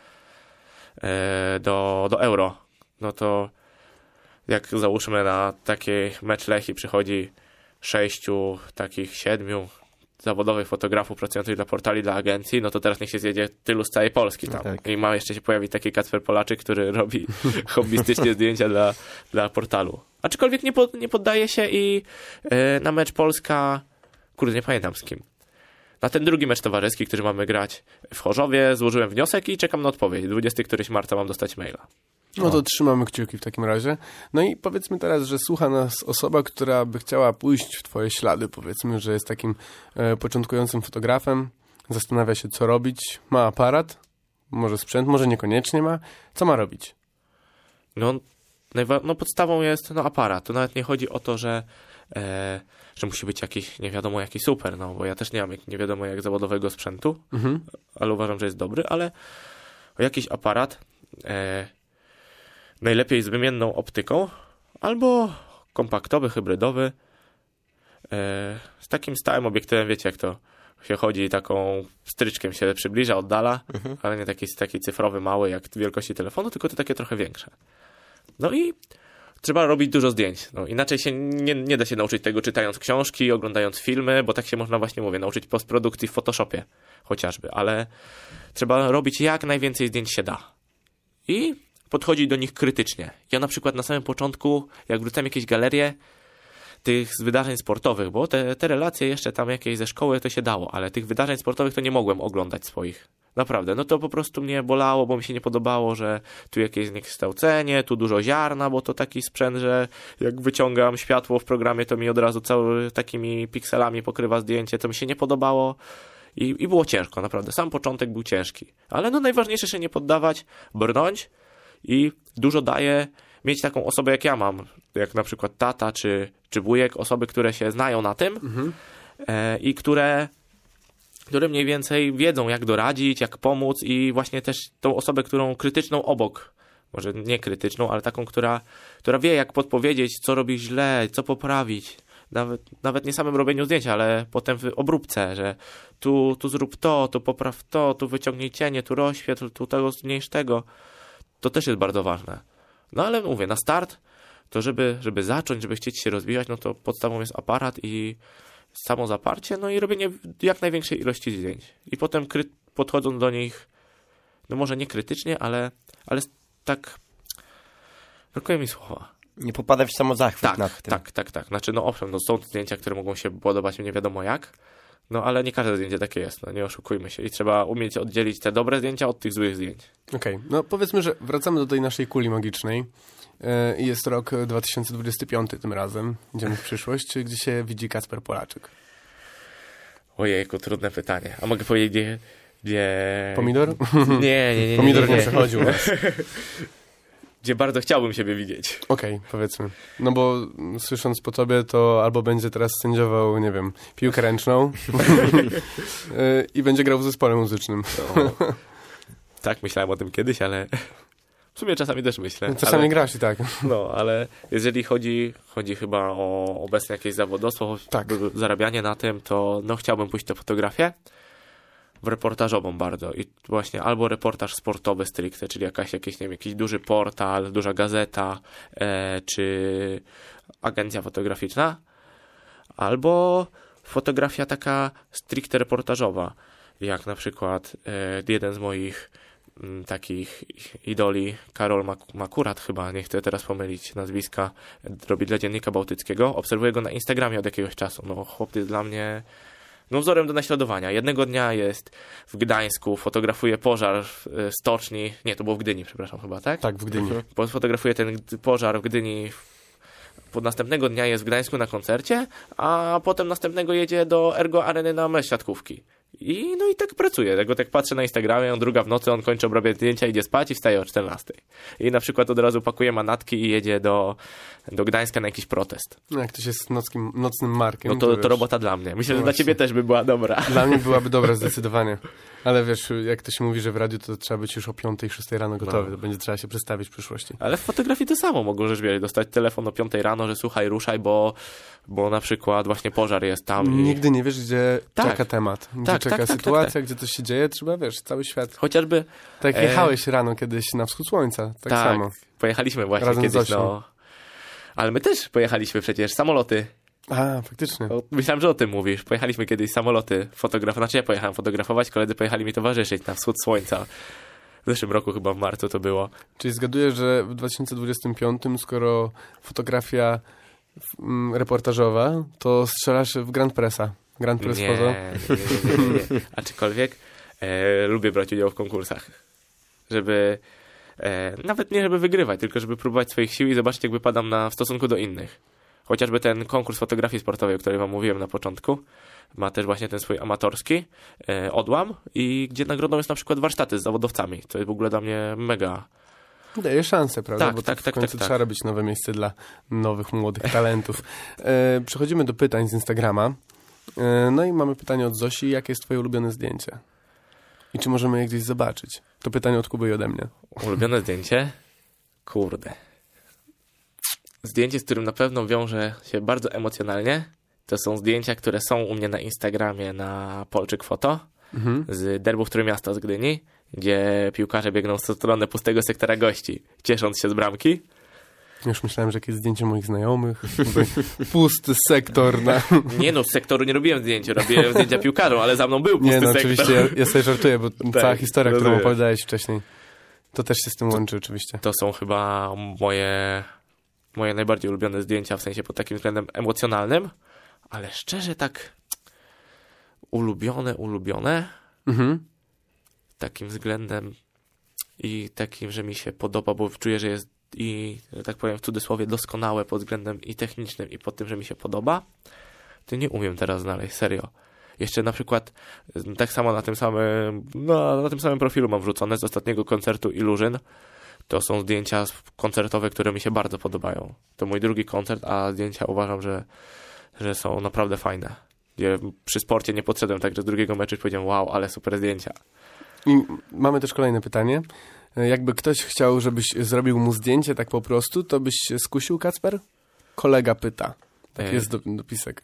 do Euro. No to jak załóżmy na taki mecz Lechii przychodzi 7 zawodowych fotografów pracujących dla portali, dla agencji, no to teraz niech się zjedzie tylu z całej Polski tam. Tak. I ma jeszcze się pojawić taki Kacper Polaczyk, który robi hobbystycznie zdjęcia dla portalu. Aczkolwiek nie poddaje się i na mecz Polska, nie pamiętam z kim. Na ten drugi mecz towarzyski, który mamy grać w Chorzowie, złożyłem wniosek i czekam na odpowiedź. 20 któryś marca mam dostać maila. No to trzymamy kciuki w takim razie. No i powiedzmy teraz, że słucha nas osoba, która by chciała pójść w twoje ślady. Powiedzmy, że jest takim początkującym fotografem, zastanawia się, co robić, ma aparat, może sprzęt, może niekoniecznie ma. Co ma robić? Podstawą jest aparat. To nawet nie chodzi o to, że musi być jakiś nie wiadomo jaki super, bo ja też nie mam nie wiadomo jak zawodowego sprzętu, ale uważam, że jest dobry, ale jakiś aparat najlepiej z wymienną optyką, albo kompaktowy, hybrydowy, z takim stałym obiektywem, wiecie jak to się chodzi, taką stryczkiem się przybliża, oddala, ale nie taki cyfrowy, mały jak wielkości telefonu, tylko to takie trochę większe. No i trzeba robić dużo zdjęć. No, inaczej się nie da się nauczyć tego czytając książki, oglądając filmy, bo tak się można właśnie, nauczyć postprodukcji w Photoshopie chociażby, ale trzeba robić jak najwięcej zdjęć się da. I podchodzić do nich krytycznie. Ja na przykład na samym początku, jak wrzucałem jakieś galerie tych z wydarzeń sportowych, bo te relacje jeszcze tam jakieś ze szkoły to się dało, ale tych wydarzeń sportowych to nie mogłem oglądać swoich. Naprawdę, no to po prostu mnie bolało, bo mi się nie podobało, że tu jakieś zniekształcenie, tu dużo ziarna, bo to taki sprzęt, że jak wyciągam światło w programie, to mi od razu cały takimi pikselami pokrywa zdjęcie, to mi się nie podobało i było ciężko, naprawdę. Sam początek był ciężki, ale no najważniejsze się nie poddawać, brnąć i dużo daje mieć taką osobę jak ja mam, jak na przykład tata czy wujek, osoby, które się znają na tym i które mniej więcej wiedzą, jak doradzić, jak pomóc i właśnie też tą osobę, którą krytyczną obok, może nie krytyczną, ale taką, która wie, jak podpowiedzieć, co robić źle, co poprawić. Nawet nie samym robieniu zdjęcia, ale potem w obróbce, że tu zrób to, tu popraw to, tu wyciągnij cienie, tu rozświetl, tu tego zmniejsz tego. To też jest bardzo ważne. No ale mówię, na start, to żeby zacząć, żeby chcieć się rozwijać, no to podstawą jest aparat i samo zaparcie, no i robienie jak największej ilości zdjęć. I potem podchodząc do nich, no może nie krytycznie, ale tak, brakuje mi słowa. Nie popadać w samozachwyt nad tym. Tak. Znaczy, no owszem, no są zdjęcia, które mogą się podobać nie wiadomo jak, no ale nie każde zdjęcie takie jest, no nie oszukujmy się. I trzeba umieć oddzielić te dobre zdjęcia od tych złych zdjęć. Okej, no powiedzmy, że wracamy do tej naszej kuli magicznej. Jest rok 2025 tym razem, idziemy w przyszłość. Gdzie się widzi Kacper Polaczek? Ojejku, trudne pytanie. A mogę powiedzieć, gdzie... Pomidor? Nie. Pomidor nie przechodził. Gdzie bardzo chciałbym siebie widzieć. Okej, powiedzmy. No bo słysząc po tobie, to albo będzie teraz sędziował, nie wiem, piłkę ręczną i będzie grał w zespole muzycznym. No, tak, myślałem o tym kiedyś, ale w sumie czasami też myślę. Czasami grasz i tak. No, ale jeżeli chodzi chyba o obecne jakieś zawodowstwo, tak, zarabianie na tym, to no chciałbym pójść tę fotografię w reportażową bardzo i właśnie albo reportaż sportowy stricte, czyli jakiś, nie wiem, jakiś duży portal, duża gazeta, czy agencja fotograficzna, albo fotografia taka stricte reportażowa, jak na przykład jeden z moich takich idoli, Karol Makurat chyba, nie chcę teraz pomylić nazwiska, robi dla Dziennika Bałtyckiego, obserwuję go na Instagramie od jakiegoś czasu, no chłop jest dla mnie wzorem do naśladowania. Jednego dnia jest w Gdańsku, fotografuje pożar w stoczni, nie, to było w Gdyni, przepraszam chyba, tak? Tak, w Gdyni. Fotografuje ten pożar w Gdyni, następnego dnia jest w Gdańsku na koncercie, a potem następnego jedzie do Ergo Areny na mecz siatkówki. I tak pracuje. Tego tak patrzę na Instagramie, on druga w nocy, on kończy obrabiać zdjęcia, idzie spać i wstaje o 14. I na przykład od razu pakuje manatki i jedzie do Gdańska na jakiś protest. No jak ktoś jest nocnym markiem. No to robota dla mnie. Myślę, że dla ciebie też by była dobra. Dla mnie byłaby dobra, zdecydowanie. Ale wiesz, jak to się mówi, że w radiu to trzeba być już o 5-6 rano gotowy. To będzie trzeba się przedstawić w przyszłości. Ale w fotografii to samo mogą rzecz biorąc. Dostać telefon o 5 rano, że słuchaj, ruszaj, bo na przykład właśnie pożar jest tam. Nigdy nie wiesz, gdzie czeka temat. Gdzie czeka sytuacja, gdzie coś się dzieje. Trzeba, wiesz, cały świat. Chociażby... Tak jak jechałeś rano kiedyś na wschód słońca. Tak samo. Pojechaliśmy właśnie razem kiedyś, Ale my też pojechaliśmy przecież, samoloty. A, faktycznie. Myślałem, że o tym mówisz. Pojechaliśmy kiedyś samoloty fotografować. Znaczy ja pojechałem fotografować, koledzy pojechali mi towarzyszyć na wschód słońca. W zeszłym roku chyba w marcu to było. Czyli zgaduję, że w 2025, skoro fotografia reportażowa, to strzelasz w Grand Pressa. Grand Press Foto. Nie. Aczkolwiek lubię brać udział w konkursach. Żeby... nawet nie żeby wygrywać, tylko żeby próbować swoich sił i zobaczyć, jak wypadam w stosunku do innych. Chociażby ten konkurs fotografii sportowej, o którym wam mówiłem na początku, ma też właśnie ten swój amatorski odłam i gdzie nagrodą jest na przykład warsztaty z zawodowcami. To jest w ogóle dla mnie mega... Daje szansę, prawda? Tak, bo tak, w końcu trzeba robić nowe miejsce dla nowych, młodych talentów. Przechodzimy do pytań z Instagrama. No i mamy pytanie od Zosi. Jakie jest twoje ulubione zdjęcie? I czy możemy je gdzieś zobaczyć? To pytanie od Kuby i ode mnie. Ulubione zdjęcie? Kurde. Zdjęcie, z którym na pewno wiąże się bardzo emocjonalnie, to są zdjęcia, które są u mnie na Instagramie na Polczyk Foto z derbów Trójmiasta z Gdyni, gdzie piłkarze biegną w stronę pustego sektora gości, ciesząc się z bramki. Już myślałem, że jakieś zdjęcie moich znajomych. Pusty sektor. Nie no, z sektoru nie robiłem zdjęcia, robiłem zdjęcia piłkarzom, ale za mną był pusty sektor. Oczywiście, ja sobie żartuję, bo tak, cała historia, rozumiem. którą opowiadałeś wcześniej, to też się z tym łączy oczywiście. To są chyba moje najbardziej ulubione zdjęcia, w sensie pod takim względem emocjonalnym, ale szczerze tak ulubione takim względem i takim, że mi się podoba, bo czuję, że jest i, że tak powiem w cudzysłowie, doskonałe pod względem i technicznym i pod tym, że mi się podoba, to nie umiem teraz znaleźć, serio. Jeszcze na przykład tak samo na tym samym profilu mam wrzucone z ostatniego koncertu Illusion. To są zdjęcia koncertowe, które mi się bardzo podobają. To mój drugi koncert, a zdjęcia uważam, że są naprawdę fajne. Gdzie przy sporcie nie podszedłem, także z drugiego meczu już powiedziałem, wow, ale super zdjęcia. I mamy też kolejne pytanie. Jakby ktoś chciał, żebyś zrobił mu zdjęcie tak po prostu, to byś się skusił, Kacper? Kolega pyta. Tak jest dopisek.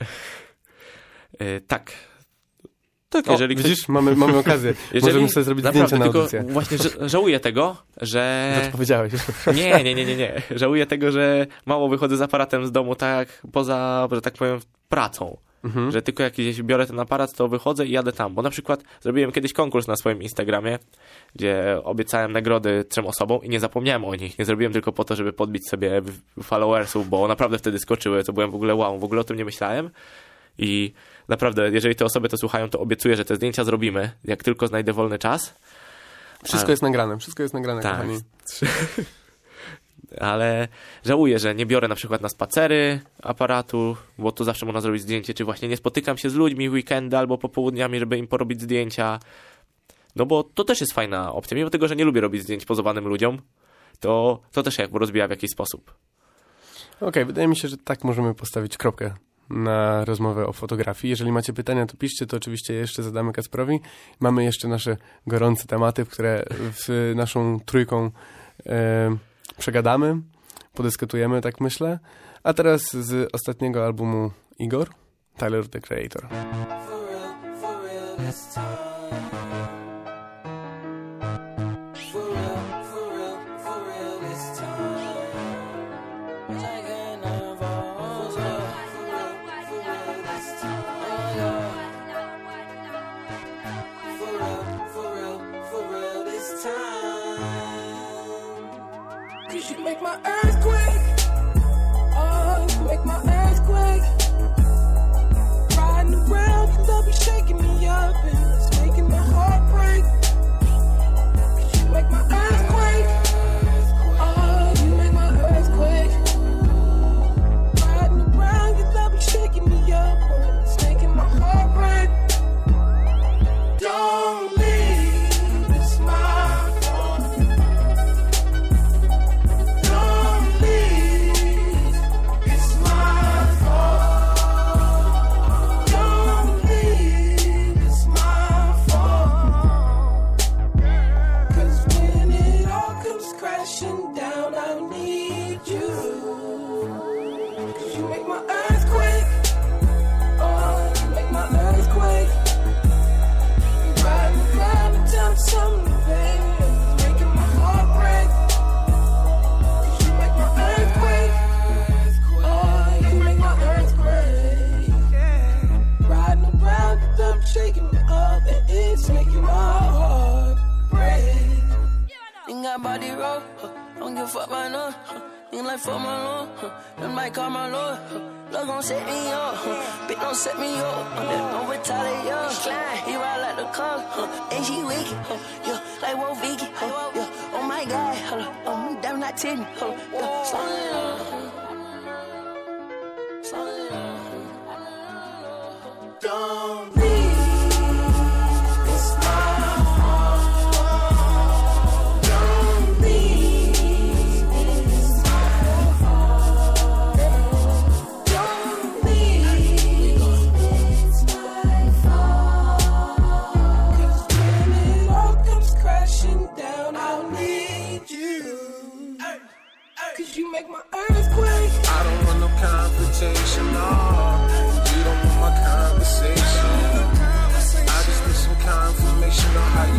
Tak. Tak, jeżeli widzisz, mamy okazję. Możemy sobie zrobić zdjęcie na audycję. Tylko właśnie żałuję tego, że... Za to powiedziałeś. Nie. Żałuję tego, że mało wychodzę z aparatem z domu tak poza, że tak powiem, pracą. Że tylko jak gdzieś biorę ten aparat, to wychodzę i jadę tam. Bo na przykład zrobiłem kiedyś konkurs na swoim Instagramie, gdzie obiecałem nagrody 3 osobom i nie zapomniałem o nich. Nie zrobiłem tylko po to, żeby podbić sobie followersów, bo naprawdę wtedy skoczyły. To byłem w ogóle wow, w ogóle o tym nie myślałem. I naprawdę, jeżeli te osoby to słuchają, to obiecuję, że te zdjęcia zrobimy, jak tylko znajdę wolny czas. Wszystko jest nagrane, tak. Kochani. Ale żałuję, że nie biorę na przykład na spacery aparatu, bo to zawsze można zrobić zdjęcie, czy właśnie nie spotykam się z ludźmi w weekendy albo popołudniami, żeby im porobić zdjęcia. No bo to też jest fajna opcja. Mimo tego, że nie lubię robić zdjęć pozowanym ludziom, to też jakby rozbija w jakiś sposób. Okej, wydaje mi się, że tak możemy postawić kropkę na rozmowę o fotografii. Jeżeli macie pytania, to piszcie, to oczywiście jeszcze zadamy Kacprowi. Mamy jeszcze nasze gorące tematy, które w naszą trójką przegadamy, podyskutujemy, tak myślę. A teraz z ostatniego albumu Igor, Tyler, the Creator.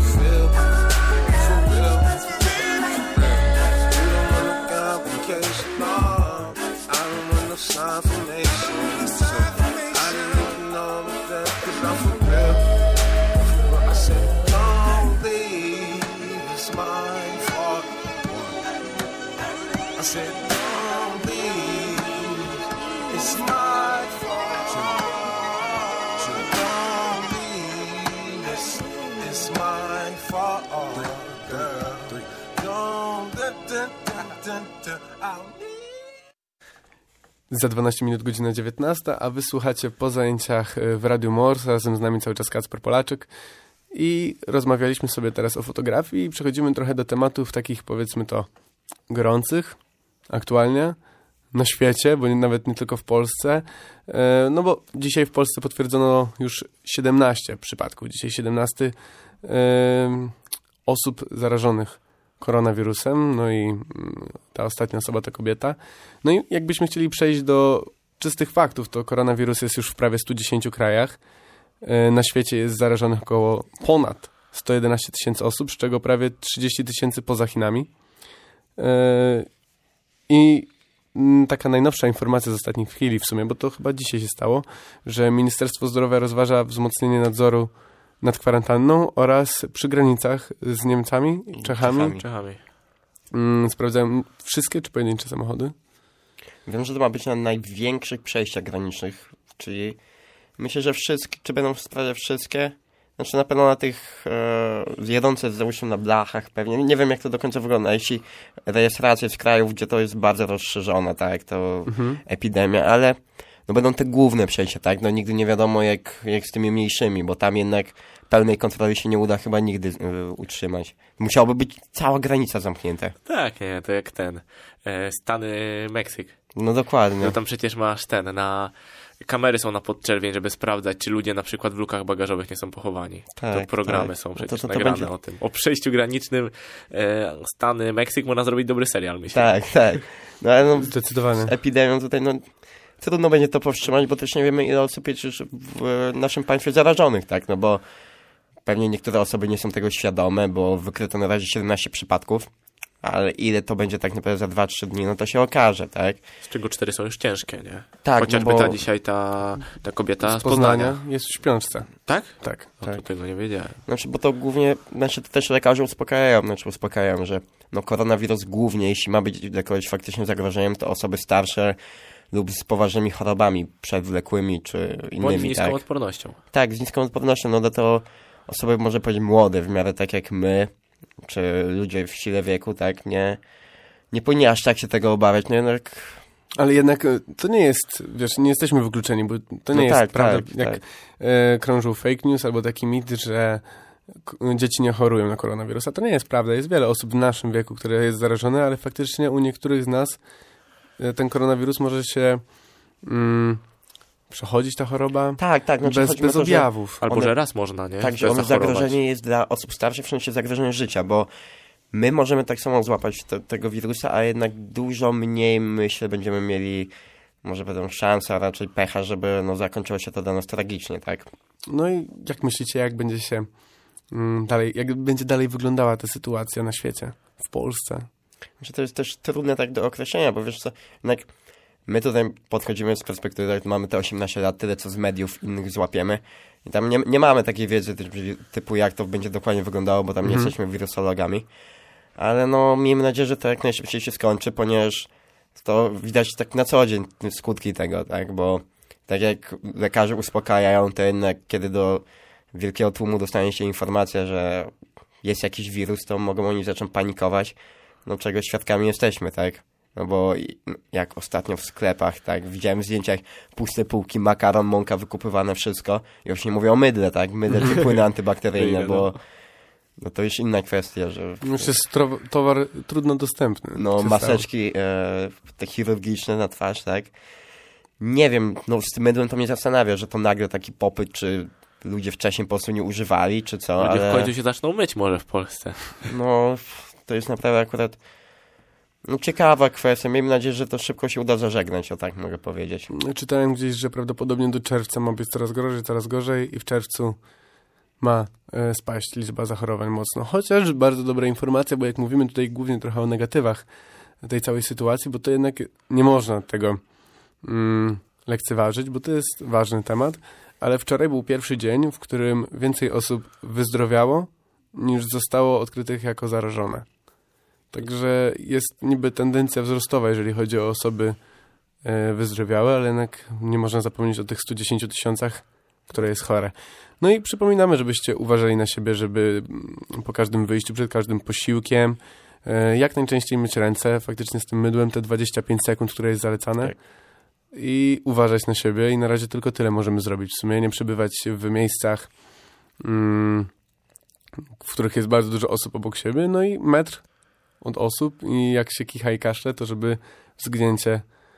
Complication. confirmation. So I didn't know that, 'cause I'm for real. I said, don't leave, it's my fault. I said, don't leave, it's my fault. Don't leave, it's my fault, girl. Don't, I'll Za 12 minut godzina 19, a wysłuchacie po zajęciach w Radiu Morse. Razem z nami cały czas Kacper Polaczek. I rozmawialiśmy sobie teraz o fotografii i przechodzimy trochę do tematów takich, powiedzmy to, gorących aktualnie na świecie, bo nawet nie tylko w Polsce. No bo dzisiaj w Polsce potwierdzono już 17 przypadków. Dzisiaj 17 osób zarażonych koronawirusem, no i ta ostatnia osoba to kobieta. No i jakbyśmy chcieli przejść do czystych faktów, to koronawirus jest już w prawie 110 krajach. Na świecie jest zarażonych ponad 111 tysięcy osób, z czego prawie 30 tysięcy poza Chinami. I taka najnowsza informacja z ostatnich chwili w sumie, bo to chyba dzisiaj się stało, że Ministerstwo Zdrowia rozważa wzmocnienie nadzoru nad kwarantanną oraz przy granicach z Niemcami, Czechami. Sprawdzają wszystkie czy pojedyncze samochody? Wiem, że to ma być na największych przejściach granicznych, czyli myślę, że wszystkie, czy będą sprawdzać wszystkie, znaczy na pewno na tych jadące załóżmy na blachach pewnie, nie wiem jak to do końca wygląda, jeśli rejestracja z krajów, gdzie to jest bardzo rozszerzone, tak, to epidemia, ale no będą te główne przejścia, tak, no nigdy nie wiadomo jak z tymi mniejszymi, bo tam jednak pełnej kontroli się nie uda chyba nigdy utrzymać. Musiałoby być cała granica zamknięta. Tak, nie, to jak Stany, Meksyk. No dokładnie. No tam przecież masz kamery są na podczerwień, żeby sprawdzać, czy ludzie na przykład w lukach bagażowych nie są pochowani. Tak, to programy tak. są przecież to nagrane będzie... o tym. O przejściu granicznym Stany, Meksyk można zrobić dobry serial, myślę. Tak. No ale no, zdecydowanie. Z epidemią tutaj, no trudno będzie to powstrzymać, bo też nie wiemy, ile osób jest już w naszym państwie zarażonych, tak, no bo pewnie niektóre osoby nie są tego świadome, bo wykryto na razie 17 przypadków, ale ile to będzie tak naprawdę za 2-3 dni, no to się okaże, tak? Z czego 4 są już ciężkie, nie? Tak, chociażby no bo... ta dzisiaj ta kobieta z Poznania jest w śpiączce. Tak? Tak. No to tego nie wiedziałem. Znaczy, bo to głównie, to też lekarze uspokajają, że no koronawirus głównie, jeśli ma być jakimś faktycznym zagrożeniem, to osoby starsze lub z poważnymi chorobami przewlekłymi czy innymi, bądź z niską odpornością. Tak, z niską odpornością, no to osoby, może powiedzieć, młode, w miarę tak jak my, czy ludzie w sile wieku, tak, nie powinni aż tak się tego obawiać, no jednak... Ale jednak to nie jest, wiesz, nie jesteśmy wykluczeni, bo to nie jest prawda, jak krążył fake news albo taki mit, że dzieci nie chorują na koronawirusa. To nie jest prawda. Jest wiele osób w naszym wieku, które jest zarażone, ale faktycznie u niektórych z nas ten koronawirus może się przechodzić, ta choroba bez objawów. Albo że raz można, nie? Tak, że zagrożenie jest dla osób starszych, w sensie zagrożenie życia, bo my możemy tak samo złapać tego wirusa, a jednak dużo mniej, myślę, będziemy mieli, może będą szanse, a raczej pecha, żeby zakończyło się to dla nas tragicznie, tak? No i jak myślicie, jak będzie się jak będzie dalej wyglądała ta sytuacja na świecie, w Polsce? Znaczy, to jest też trudne tak do określenia, bo wiesz co, jednak my tutaj podchodzimy z perspektywy, że mamy te 18 lat, tyle co z mediów innych złapiemy i tam nie mamy takiej wiedzy typu jak to będzie dokładnie wyglądało, bo tam nie jesteśmy wirusologami, ale no miejmy nadzieję, że to jak najszybciej się skończy, ponieważ to widać tak na co dzień skutki tego, tak, bo tak jak lekarze uspokajają, to jednak kiedy do wielkiego tłumu dostanie się informacja, że jest jakiś wirus, to mogą oni zacząć panikować, no czego świadkami jesteśmy, tak? No bo jak ostatnio w sklepach, tak, widziałem zdjęcia, jak puste półki, makaron, mąka, wykupywane wszystko. I już nie mówię o mydle, tak, mydle czy płyny antybakteryjne, bo no to już inna kwestia, że... Już jest towar trudno dostępny. No maseczki te chirurgiczne na twarz, tak. Nie wiem, no z tym mydłem to mnie zastanawia, że to nagle taki popyt, czy ludzie wcześniej po prostu nie używali, czy co, ludzie ale... w końcu się zaczną myć może w Polsce. No, to jest naprawdę akurat ciekawa kwestia. Miejmy nadzieję, że to szybko się uda zażegnać, o tak mogę powiedzieć. Czytałem gdzieś, że prawdopodobnie do czerwca ma być coraz gorzej i w czerwcu ma spaść liczba zachorowań mocno. Chociaż bardzo dobra informacja, bo jak mówimy tutaj głównie trochę o negatywach tej całej sytuacji, bo to jednak nie można tego lekceważyć, bo to jest ważny temat, ale wczoraj był pierwszy dzień, w którym więcej osób wyzdrowiało, niż zostało odkrytych jako zarażone. Także jest niby tendencja wzrostowa, jeżeli chodzi o osoby wyzdrowiałe, ale jednak nie można zapomnieć o tych 110 000, które jest chore. No i przypominamy, żebyście uważali na siebie, żeby po każdym wyjściu, przed każdym posiłkiem, jak najczęściej myć ręce, faktycznie z tym mydłem, te 25 sekund, które jest zalecane. Tak. I uważać na siebie i na razie tylko tyle możemy zrobić. W sumie nie przebywać w miejscach, w których jest bardzo dużo osób obok siebie, no i metr od osób i jak się kicha i kaszle, to żeby zgnięcie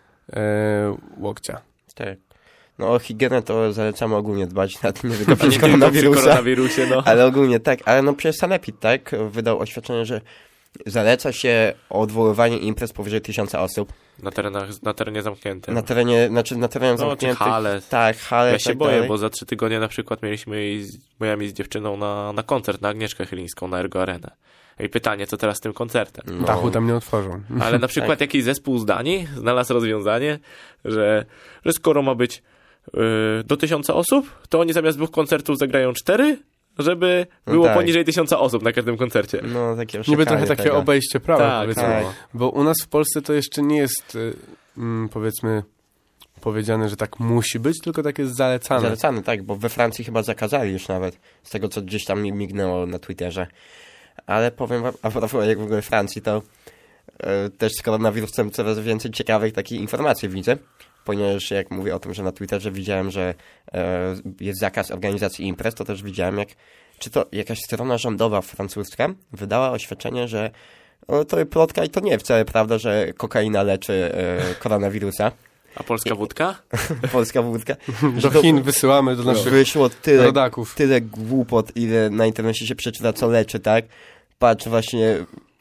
łokcia. Tak. No o higienę to zalecamy ogólnie dbać na tym, nie tylko przy koronawirusie. No. Ale ogólnie tak, ale no przecież Sanepid, tak, wydał oświadczenie, że zaleca się odwoływanie imprez powyżej 1000 osób. Na terenie zamkniętym. Na terenie zamkniętym. Hale. Tak, hale. Ja się tak boję, dalej. bo za 3 tygodnie na przykład mieliśmy z dziewczyną na koncert na Agnieszkę Chylińską na Ergo Arenę. I pytanie, co teraz z tym koncertem? No. Dachu tam nie otworzą. Ale na przykład jakiś zespół z Danii znalazł rozwiązanie, że skoro ma być do 1000 osób, to oni zamiast 2 koncertów zagrają 4, żeby było tak. poniżej 1000 osób na każdym koncercie. No, takie Niby trochę takie tego. obejście prawa, Tak, powiedzmy. tak. Bo u nas w Polsce to jeszcze nie jest, powiedzmy, powiedziane, że tak musi być, tylko tak jest zalecane. Zalecany, tak, bo we Francji chyba zakazali już nawet, z tego co gdzieś tam mi mignęło na Twitterze. Ale powiem wam, a propos jak w ogóle Francji, to też z koronawirusem coraz więcej ciekawych takich informacji widzę, ponieważ jak mówię o tym, że na Twitterze widziałem, że jest zakaz organizacji imprez, to też widziałem czy to jakaś strona rządowa francuska wydała oświadczenie, że to plotka i to nie wcale prawda, że kokaina leczy koronawirusa. A polska wódka? Polska wódka. Do Chin wysyłamy, do naszych Wyszło rodaków. tyle głupot, ile na internecie się przeczyta, co leczy, tak? Patrz właśnie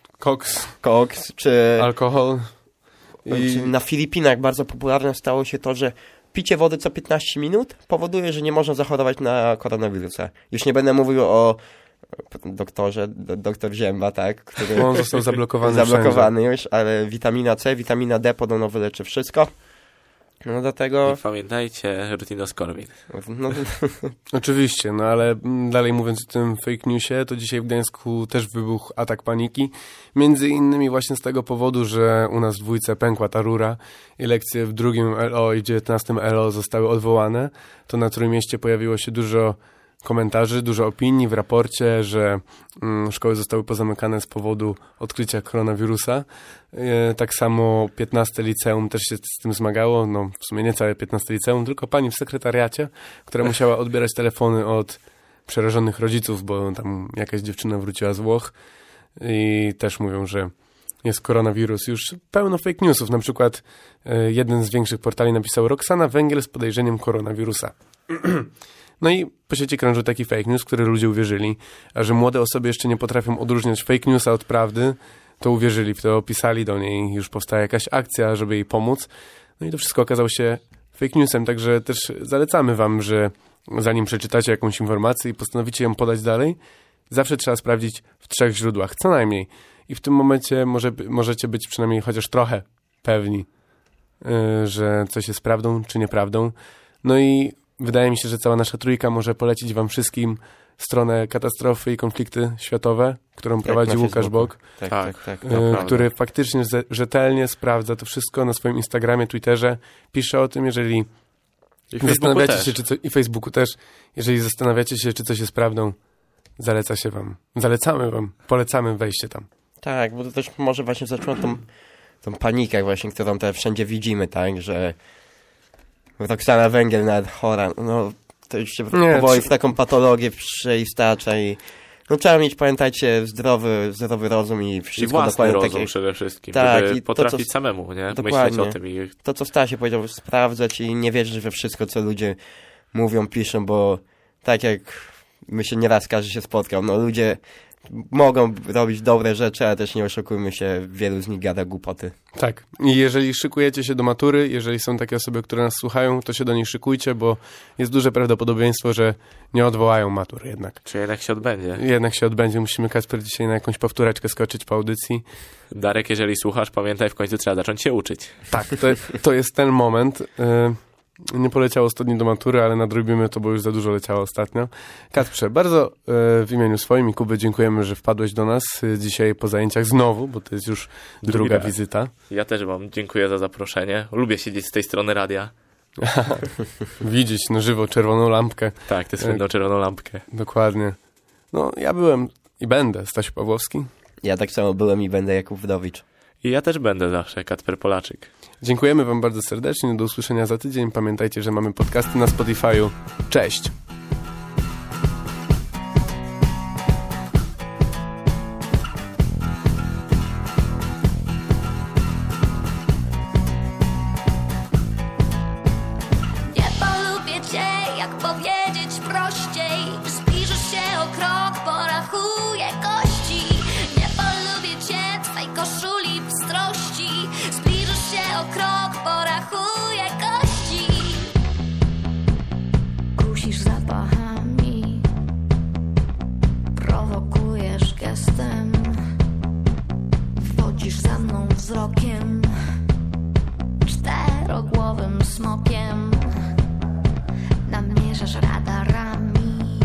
koks, czy alkohol. czy na Filipinach bardzo popularne stało się to, że picie wody co 15 minut powoduje, że nie można zachorować na koronawirusa. Już nie będę mówił o doktorze, doktor Zięba, tak? Który On został zablokowany już, ale witamina C, witamina D podobno wyleczy wszystko. No dlatego... I pamiętajcie, Rutinoskorbin. No, Oczywiście, no ale dalej mówiąc o tym fake newsie, to dzisiaj w Gdańsku też wybuchł atak paniki. Między innymi właśnie z tego powodu, że u nas w dwójce pękła ta rura i lekcje w 2. LO i w 19 LO zostały odwołane. To na Trójmieście pojawiło się dużo komentarzy, dużo opinii w raporcie, że szkoły zostały pozamykane z powodu odkrycia koronawirusa. Tak samo 15 liceum też się z tym zmagało. No w sumie nie całe 15 liceum, tylko pani w sekretariacie, która musiała odbierać telefony od przerażonych rodziców, bo tam jakaś dziewczyna wróciła z Włoch i też mówią, że jest koronawirus. Już pełno fake newsów. Na przykład jeden z większych portali napisał: Roxana Węgiel z podejrzeniem koronawirusa. No i po sieci krążył taki fake news, w który ludzie uwierzyli, a że młode osoby jeszcze nie potrafią odróżniać fake newsa od prawdy, to uwierzyli w to, pisali do niej, już powstała jakaś akcja, żeby jej pomóc. No i to wszystko okazało się fake newsem, także też zalecamy wam, że zanim przeczytacie jakąś informację i postanowicie ją podać dalej, zawsze trzeba sprawdzić w 3 źródłach, co najmniej. I w tym momencie możecie być przynajmniej chociaż trochę pewni, że coś jest prawdą czy nieprawdą. No i wydaje mi się, że cała nasza trójka może polecić wam wszystkim stronę Katastrofy i konflikty światowe, którą prowadzi Łukasz Bok, Tak. który faktycznie rzetelnie sprawdza to wszystko na swoim Instagramie, Twitterze. Pisze o tym, jeżeli zastanawiacie się, i Facebooku też, jeżeli zastanawiacie się, czy coś jest prawdą, zalecamy wam, polecamy wejście tam. Tak, bo to też może właśnie zacząć tą panikę właśnie, którą teraz wszędzie widzimy, tak, że Roxana Węgiel nawet chora, no to już się powoli w taką patologię przeistacza i no trzeba mieć, pamiętajcie, zdrowy rozum i wszystko i własny dokładnie rozum takie, przede wszystkim, tak, żeby i potrafić samemu, nie? Dokładnie. Myśleć o tym i... To, co Stasie powiedział, sprawdzać i nie wierzyć we wszystko, co ludzie mówią, piszą, bo tak jak my się nieraz każdy się spotkał, no ludzie mogą robić dobre rzeczy, ale też nie oszukujmy się, wielu z nich gada głupoty. Tak. I jeżeli szykujecie się do matury, jeżeli są takie osoby, które nas słuchają, to się do nich szykujcie, bo jest duże prawdopodobieństwo, że nie odwołają matury jednak. Czy jednak się odbędzie? Jednak się odbędzie. Musimy, Kacper, dzisiaj na jakąś powtóreczkę skoczyć po audycji. Darek, jeżeli słuchasz, pamiętaj, w końcu trzeba zacząć się uczyć. Tak, to jest ten moment. Nie poleciało 100 dni do matury, ale nadrobimy to, bo już za dużo leciało ostatnio. Kacprze, bardzo w imieniu swoim i Kuby dziękujemy, że wpadłeś do nas dzisiaj po zajęciach znowu, bo to jest już druga wizyta. Ja też wam dziękuję za zaproszenie. Lubię siedzieć z tej strony radia. Widzieć na żywo czerwoną lampkę. Tak, tę słynną czerwoną lampkę. Dokładnie. No, ja byłem i będę Stasiu Pawłowski. Ja tak samo byłem i będę Jakub Wdowicz. I ja też będę zawsze, Kacper Polaczyk. Dziękujemy wam bardzo serdecznie. Do usłyszenia za tydzień. Pamiętajcie, że mamy podcasty na Spotify'u. Cześć! Nie polubię cię, jak powiedzieć prościej. Zbliżysz się o krok, porachuję kości. Nie polubię cię, twej koszuli pstrości. Zbliżysz się o krok, porachuję kości. Kusisz zapachami, prowokujesz gestem. Wchodzisz za mną wzrokiem, czterogłowym smokiem. Namierzasz radarami,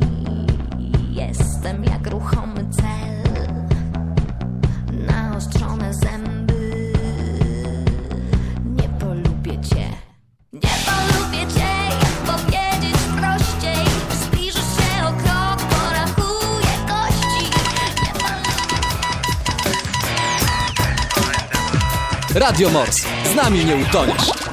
jestem jak ruchomy cel. Naostrzone zęby, nie polubię cię. Nie polubię cię, jak powiedzieć prościej. Zbliżysz się o krok, porachuję kości. Nie polubię cię. Radio Mors. Z nami nie utoniesz.